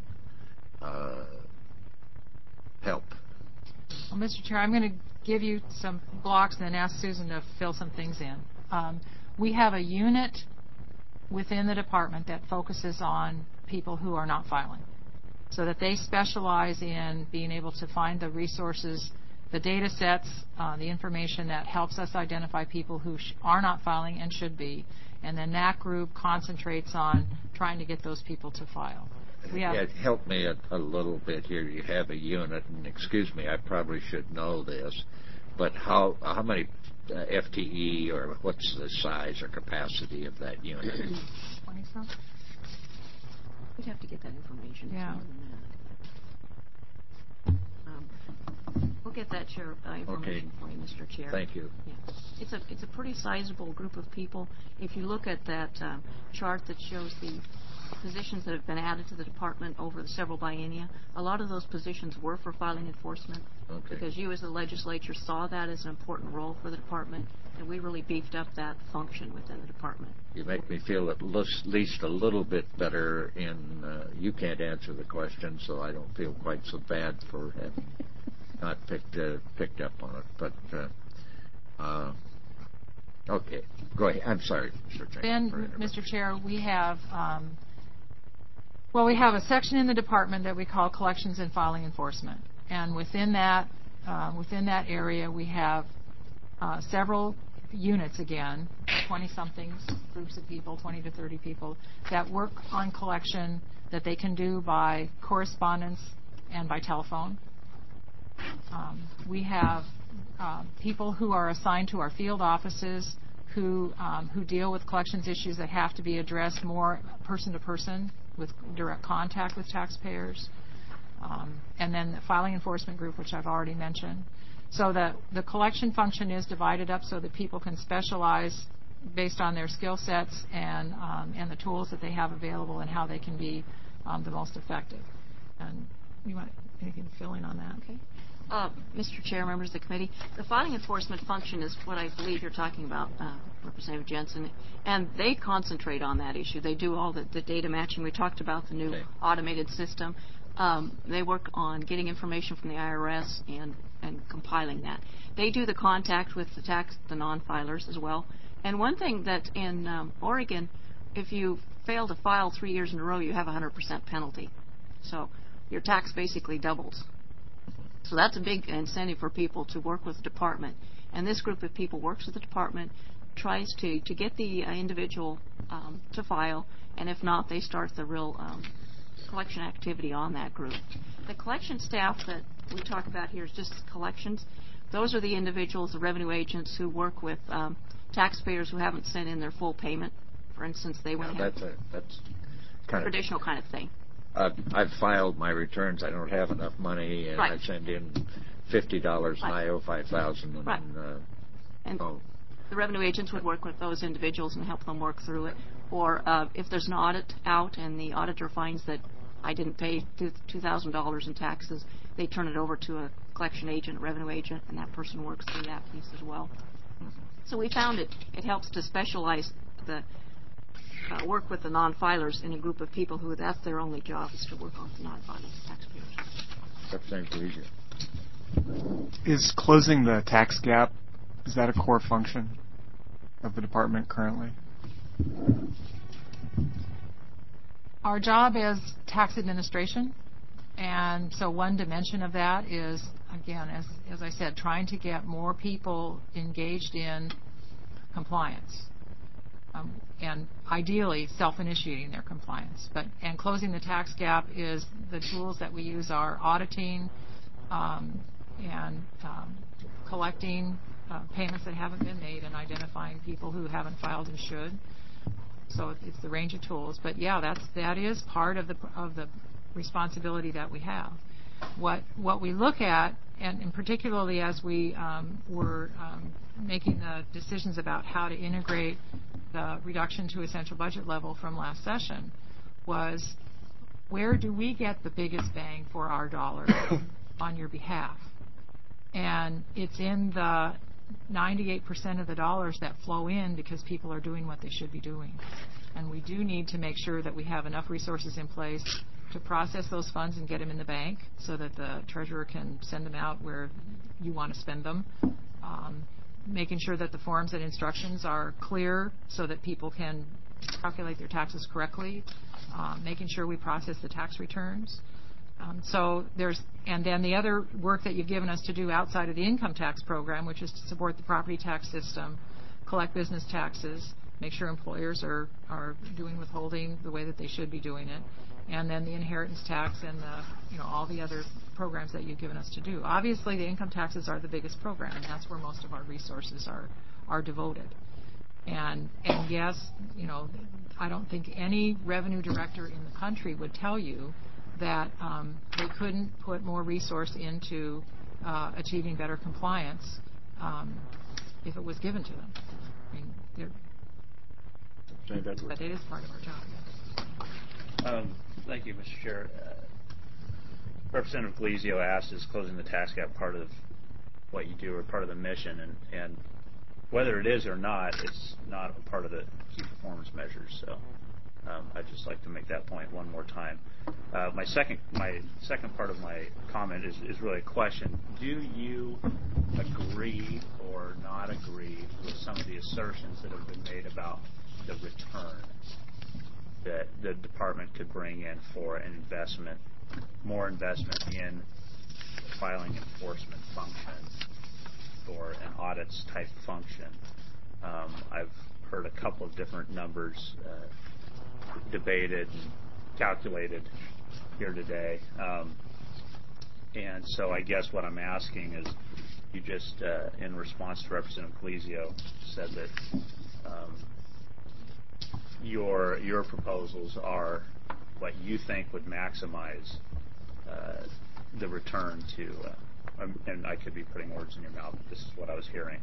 help? Well, Mr. Chair, I'm going to give you some blocks and then ask Susan to fill some things in. We have a unit within the department that focuses on people who are not filing, so that they specialize in being able to find the resources, the data sets, the information that helps us identify people who are not filing and should be, and then that group concentrates on trying to get those people to file. Help me a little bit here. You have a unit, and excuse me, I probably should know this, but how many FTE, or what's the size or capacity of that unit? 20-some? We'd have to get that information. Yeah. We'll get that information for you, Mr. Chair. Thank you. Yeah. It's a pretty sizable group of people. If you look at that chart that shows the positions that have been added to the department over the several biennia, a lot of those positions were for filing enforcement because you as the legislature saw that as an important role for the department, and we really beefed up that function within the department. You make me feel at least a little bit better you can't answer the question, so I don't feel quite so bad for having not picked up on it. But, okay. Go ahead. I'm sorry, Mr. Chair. Then, Mr. Chair, we have a section in the department that we call Collections and Filing Enforcement. And within that area, we have several units, again, 20-somethings, groups of people, 20 to 30 people, that work on collection that they can do by correspondence and by telephone. We have people who are assigned to our field offices who deal with collections issues that have to be addressed more person to person with direct contact with taxpayers. And then the filing enforcement group, which I've already mentioned. So that the collection function is divided up so that people can specialize based on their skill sets and the tools that they have available and how they can be the most effective. And you want anything to fill in on that? Okay. Mr. Chair, members of the committee, the filing enforcement function is what I believe you're talking about, Representative Jensen, and they concentrate on that issue. They do all the data matching. We talked about the new automated system. They work on getting information from the IRS and compiling that. They do the contact with the non-filers as well. And one thing that in Oregon, if you fail to file 3 years in a row, you have a 100% penalty. So your tax basically doubles. So that's a big incentive for people to work with the department. And this group of people works with the department, tries to get the individual to file, and if not, they start the real collection activity on that group. The collection staff that we talk about here is just collections. Those are the individuals, the revenue agents, who work with taxpayers who haven't sent in their full payment. For instance, they went ahead. That's kind of traditional kind of thing. I've filed my returns. I don't have enough money, and I send in $50, and I owe $5,000. Right. And the revenue agents would work with those individuals and help them work through it. Or if there's an audit out and the auditor finds that I didn't pay $2,000 in taxes, they turn it over to a collection agent, revenue agent, and that person works through that piece as well. So we found it helps to specialize the work with the non-filers in a group of people who that's their only job is to work on the non-filing taxpayers. That sounds easier. Is closing the tax gap, is that a core function of the department currently? Our job is tax administration, and so one dimension of that is, again, as I said, trying to get more people engaged in compliance. And ideally self-initiating their compliance. And closing the tax gap is the tools that we use are auditing and collecting payments that haven't been made and identifying people who haven't filed and should. So it's the range of tools. But yeah, that is part of the responsibility that we have. What we look at, and particularly as we were making the decisions about how to integrate the reduction to essential budget level from last session, was where do we get the biggest bang for our dollar on your behalf? And it's in the 98% of the dollars that flow in because people are doing what they should be doing. And we do need to make sure that we have enough resources in place to process those funds and get them in the bank so that the treasurer can send them out where you want to spend them. Making sure that the forms and instructions are clear so that people can calculate their taxes correctly. Making sure we process the tax returns. And then the other work that you've given us to do outside of the income tax program, which is to support the property tax system, collect business taxes, make sure employers are doing withholding the way that they should be doing it, and then the inheritance tax and all the other programs that you've given us to do. Obviously, the income taxes are the biggest program, and that's where most of our resources are devoted. And yes, I don't think any revenue director in the country would tell you that they couldn't put more resource into achieving better compliance if it was given to them. I mean, but it is part of our job. Thank you, Mr. Chair. Representative Glizio asked, is closing the tax gap part of what you do or part of the mission? And whether it is or not, it's not a part of the key performance measures. So I'd just like to make that point one more time. My second part of my comment is really a question. Do you agree or not agree with some of the assertions that have been made about the return that the department could bring in for an investment, more investment in filing enforcement function or an audits type function? I've heard a couple of different numbers debated and calculated here today. And so I guess what I'm asking is, you just, in response to Representative Glizio, said that your proposals are what you think would maximize the return to, and I could be putting words in your mouth, but this is what I was hearing,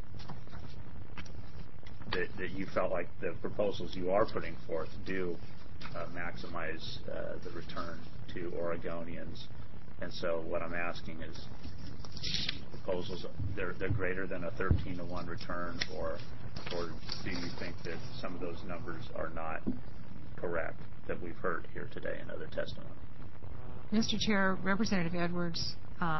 that you felt like the proposals you are putting forth do maximize the return to Oregonians. And so what I'm asking is, proposals, they're greater than a 13-to-1 return, or do you think that some of those numbers are not correct that we've heard here today in other testimony? Mr. Chair, Representative Edwards,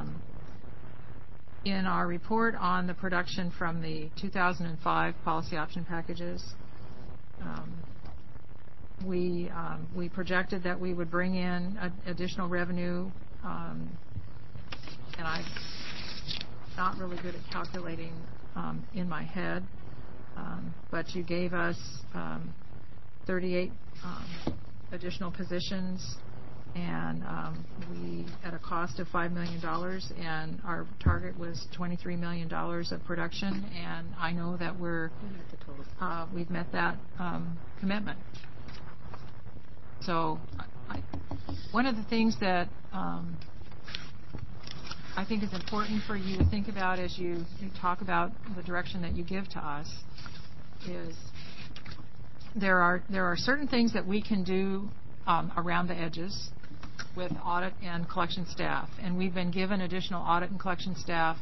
in our report on the production from the 2005 policy option packages, we projected that we would bring in additional revenue, and I'm not really good at calculating in my head, but you gave us 38 additional positions, and we at a cost of $5 million, and our target was $23 million of production, and I know that we've met that commitment. So one of the things that I think is important for you to think about as you talk about the direction that you give to us is there are certain things that we can do around the edges with audit and collection staff, and we've been given additional audit and collection staff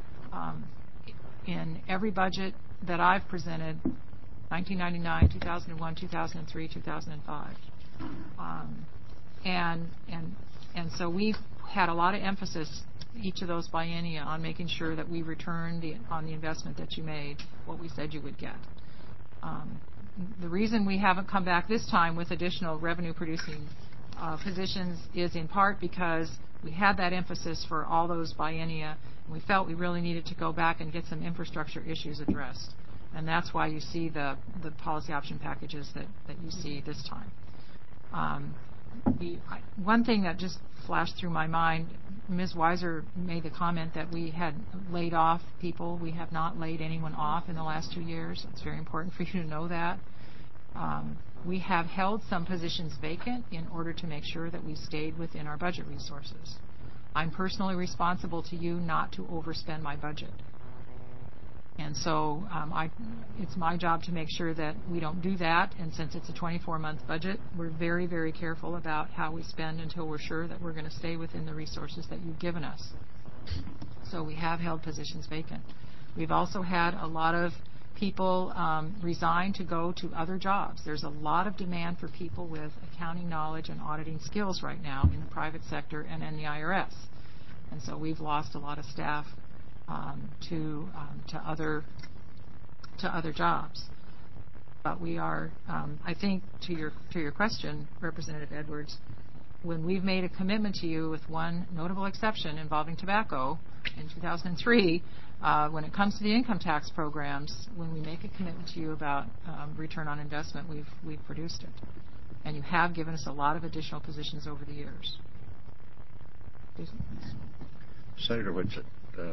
in every budget that I've presented, 1999, 2001, 2003, 2005. And so we've had a lot of emphasis each of those biennia on making sure that we return on the investment that you made what we said you would get. The reason we haven't come back this time with additional revenue producing positions is in part because we had that emphasis for all those biennia, and we felt we really needed to go back and get some infrastructure issues addressed. And that's why you see the policy option packages that you see this time. One thing that just flashed through my mind, Ms. Weiser made the comment that we had laid off people. We have not laid anyone off in the last 2 years. It's very important for you to know that. We have held some positions vacant in order to make sure that we stayed within our budget resources. I'm personally responsible to you not to overspend my budget. And so it's my job to make sure that we don't do that. And since it's a 24-month budget, we're very, very careful about how we spend until we're sure that we're going to stay within the resources that you've given us. So we have held positions vacant. We've also had a lot of people resign to go to other jobs. There's a lot of demand for people with accounting knowledge and auditing skills right now in the private sector and in the IRS. And so we've lost a lot of staff to other jobs. But we are, I think, to your question, Representative Edwards, when we've made a commitment to you, with one notable exception involving tobacco in 2003, when it comes to the income tax programs, when we make a commitment to you about return on investment, we've produced it, and you have given us a lot of additional positions over the years. Senator Whitsitt.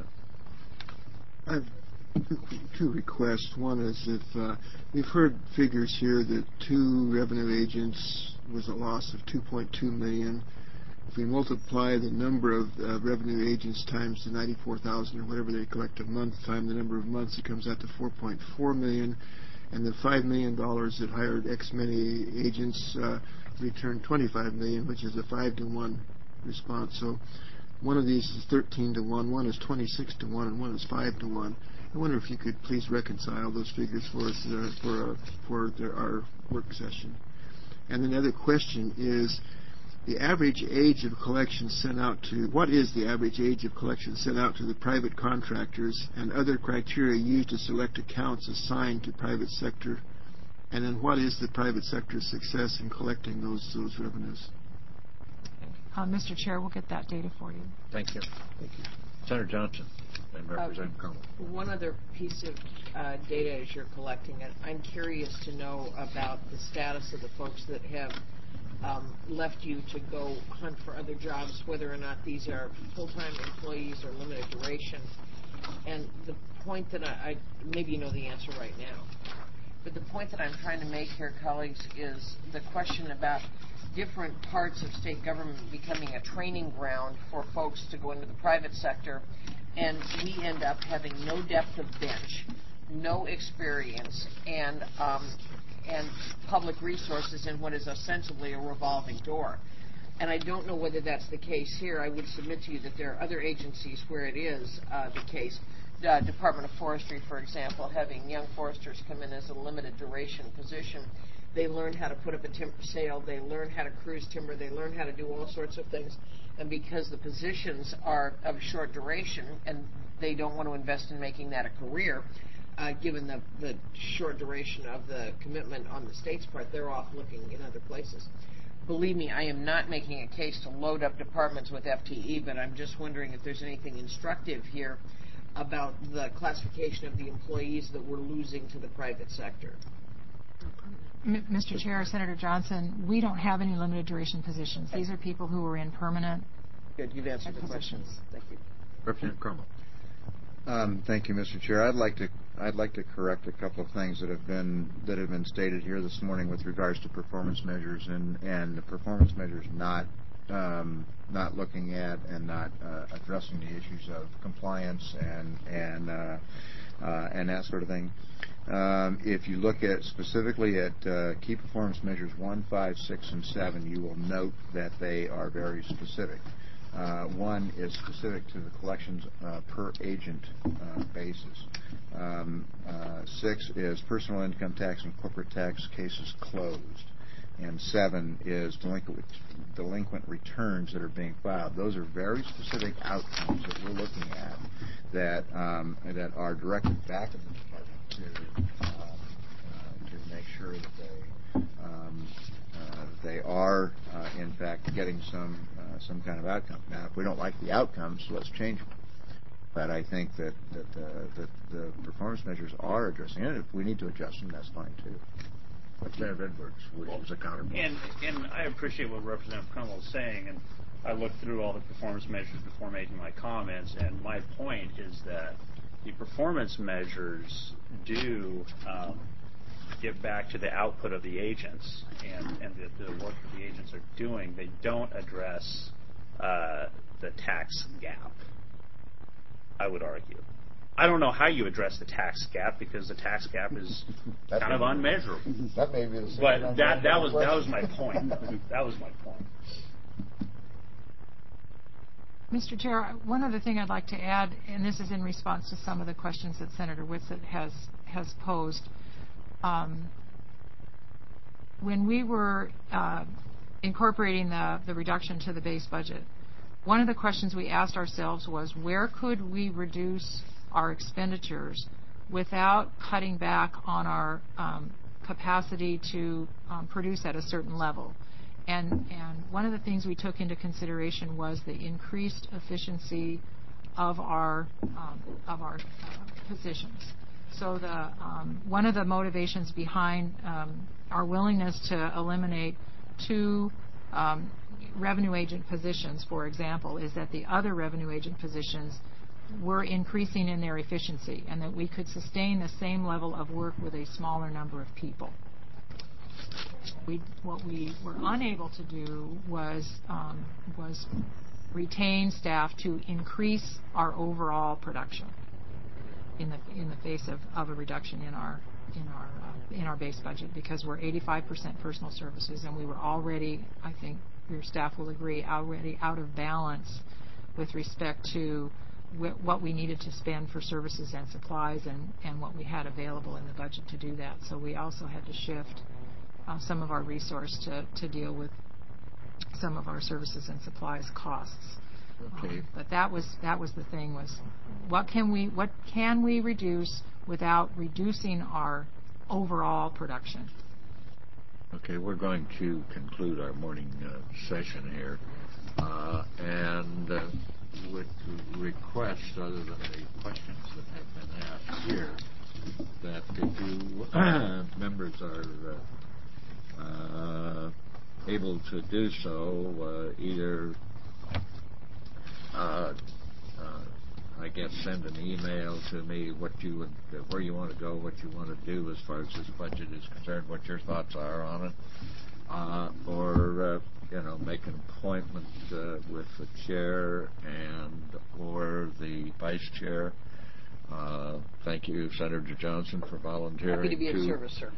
I have two requests. One is if we've heard figures here that 2 revenue agents was a loss of $2.2 million, if we multiply the number of revenue agents times the 94,000 or whatever they collect a month times the number of months, it comes out to 4.4 million. And the $5 million that hired X many agents returned $25 million, which is a 5-to-1 response. So one of these is 13-to-1, one is 26-to-1, and one is 5-to-1. I wonder if you could please reconcile those figures for us for our work session. And another question is, the average age of collection sent out to, what is the average age of collection sent out to the private contractors and other criteria used to select accounts assigned to private sector? And then what is the private sector's success in collecting those revenues? Mr. Chair, we'll get that data for you. Thank you. Thank you. Senator Johnson and Representative Connell. One other piece of data as you're collecting it, I'm curious to know about the status of the folks that have left you to go hunt for other jobs, whether or not these are full-time employees or limited duration. And the point that maybe you know the answer right now, but the point that I'm trying to make here, colleagues, is the question about different parts of state government becoming a training ground for folks to go into the private sector, and we end up having no depth of bench, no experience, and public resources in what is ostensibly a revolving door. And I don't know whether that's the case here. I would submit to you that there are other agencies where it is the case. The Department of Forestry, for example, having young foresters come in as a limited duration position. They learn how to put up a timber sale. They learn how to cruise timber. They learn how to do all sorts of things. And because the positions are of short duration and they don't want to invest in making that a career, given the short duration of the commitment on the state's part, they're off looking in other places. Believe me, I am not making a case to load up departments with FTE, but I'm just wondering if there's anything instructive here about the classification of the employees that we're losing to the private sector. Mr. Chair, Senator Johnson, we don't have any limited duration positions. These are people who are in permanent. Good, you've answered the question. Thank you. Representative Connell. Thank you, Mr. Chair. I'd like to correct a couple of things that have been stated here this morning with regards to performance measures and the performance measures not looking at and not addressing the issues of compliance and that sort of thing. If you look at specifically at key performance measures 1, 5, 6, and 7, you will note that they are very specific. 1 is specific to the collections per agent basis. 6 is personal income tax and corporate tax cases closed. And 7 is delinquent returns that are being filed. Those are very specific outcomes that we're looking at that are directed back at the department to make sure that they are in fact getting some kind of outcome. Now, if we don't like the outcomes, let's change them. But I think that the performance measures are addressing it. If we need to adjust them, that's fine too. Representative Edwards, which is a counterpart. And I appreciate what Representative Connell is saying, and I looked through all the performance measures before making my comments, and my point is that the performance measures do get back to the output of the agents and the work that the agents are doing. They don't address the tax gap, I would argue. I don't know how you address the tax gap because the tax gap is kind of unmeasurable. That may be the same. But that was my point. That was my point. Mr. Chair, one other thing I'd like to add, and this is in response to some of the questions that Senator Whitsitt has posed. When we were incorporating the reduction to the base budget, one of the questions we asked ourselves was, where could we reduce our expenditures without cutting back on our capacity to produce at a certain level? And one of the things we took into consideration was the increased efficiency of our positions. So one of the motivations behind our willingness to eliminate 2 revenue agent positions, for example, is that the other revenue agent positions were increasing in their efficiency and that we could sustain the same level of work with a smaller number of people. what we were unable to do was retain staff to increase our overall production in the face of a reduction in our base budget, because we're 85% personal services, and we were already, I think your staff will agree, already out of balance with respect to what we needed to spend for services and supplies and what we had available in the budget to do that. So we also had to shift some of our resource to deal with some of our services and supplies costs. Okay. But that was the thing, was what can we reduce without reducing our overall production. Okay, we're going to conclude our morning session here, and would request, other than the questions that have been asked here, that if you members are able to do so, either I guess send an email to me where you want to go, what you want to do as far as this budget is concerned, what your thoughts are on it, or make an appointment with the chair or the vice chair. Thank you, Senator Johnson, for volunteering. Happy to be of service, sir.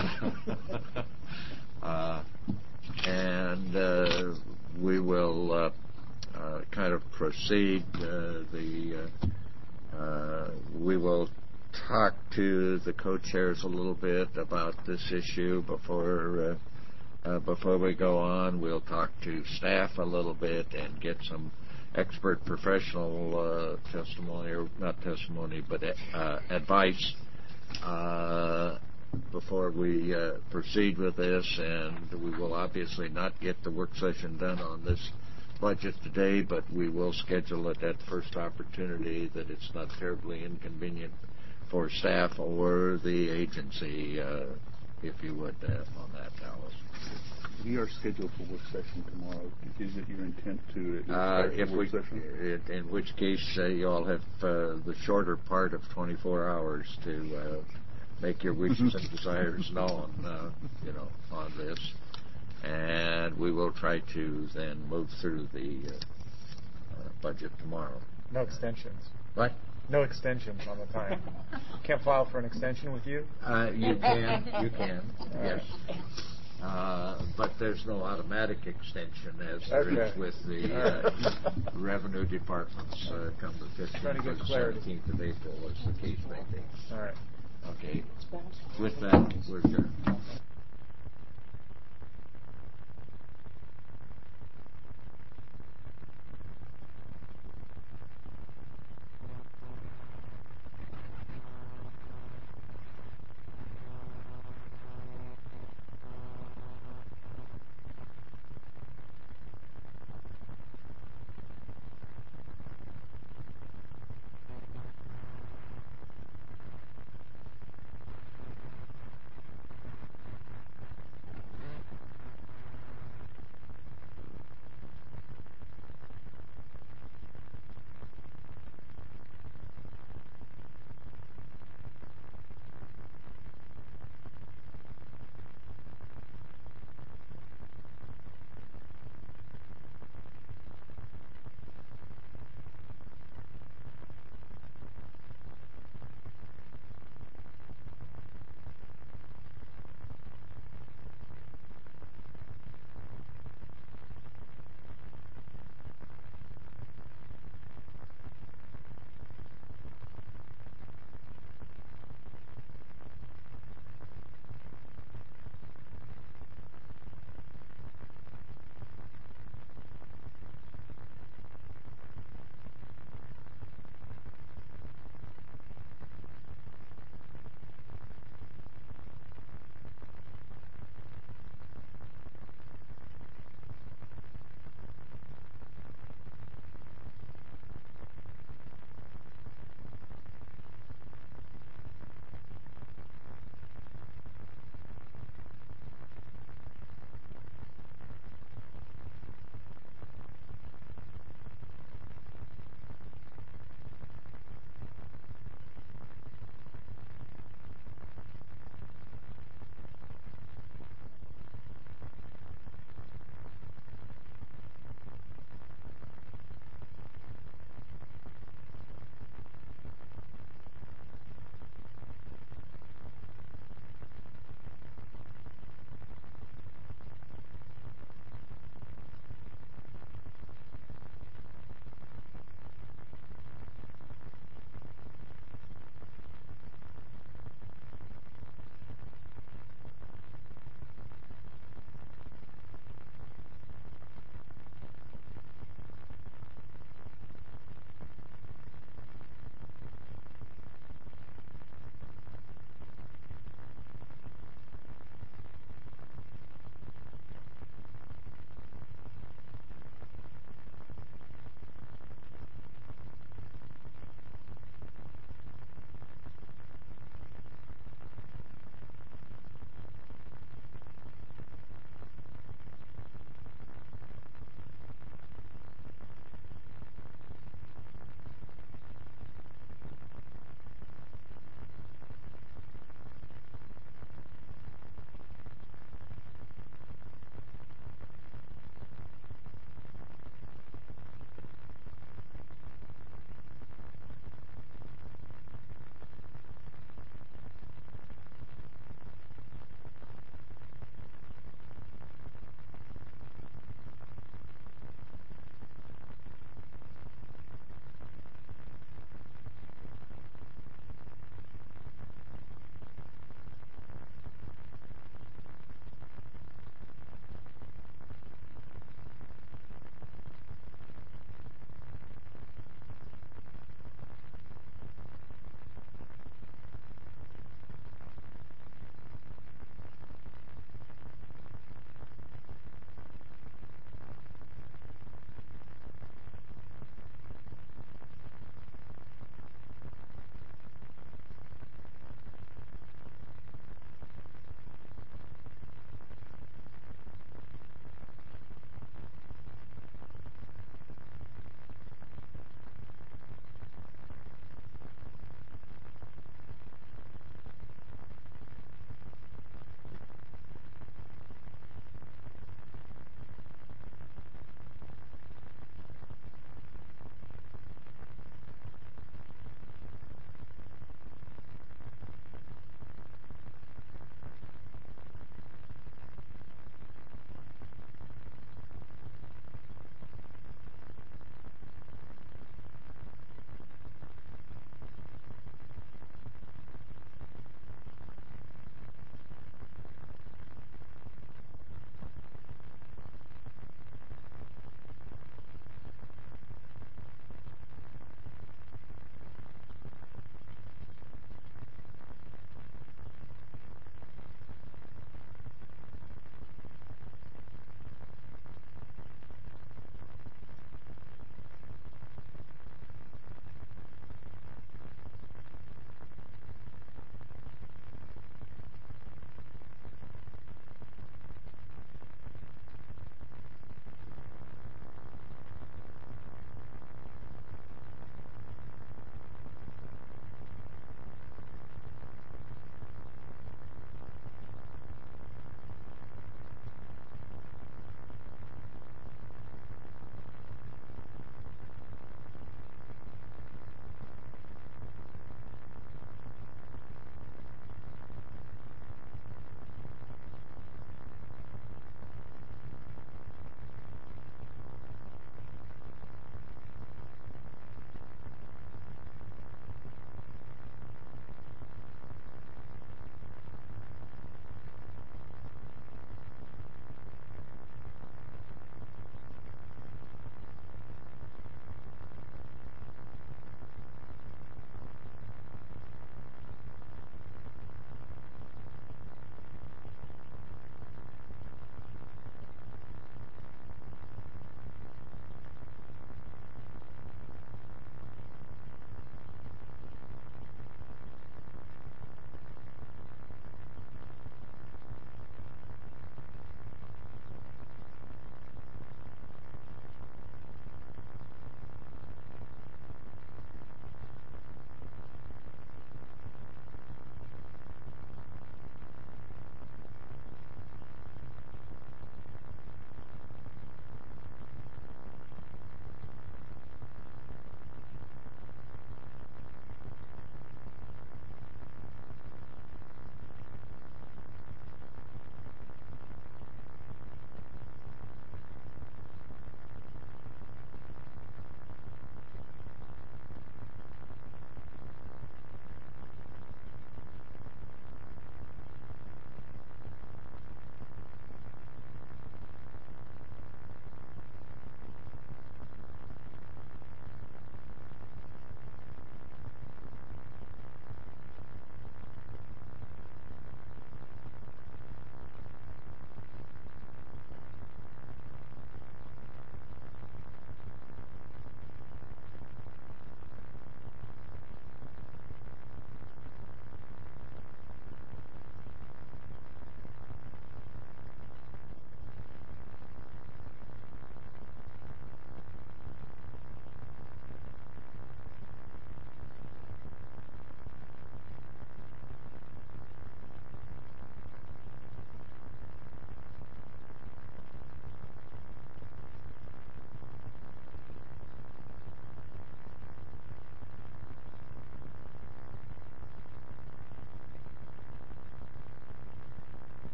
And we will kind of proceed. We will talk to the co-chairs a little bit about this issue before we go on. We'll talk to staff a little bit and get some expert professional testimony, or not testimony, but advice before we proceed with this. And we will obviously not get the work session done on this budget today, but we will schedule it at first opportunity that it's not terribly inconvenient for staff or the agency, if you would, on that, Alice. We are scheduled for work session tomorrow. Is it your intent to work session? In which case, you all have the shorter part of 24 hours to make your wishes and desires known, on this. And we will try to then move through the budget tomorrow. No extensions. What? No extensions on the time. Can't file for an extension with you? You can, yes. But there's no automatic extension as there is with the revenue departments come the 15th or the 17th of April, as the case may be. All right. Okay. With that, we're adjourned.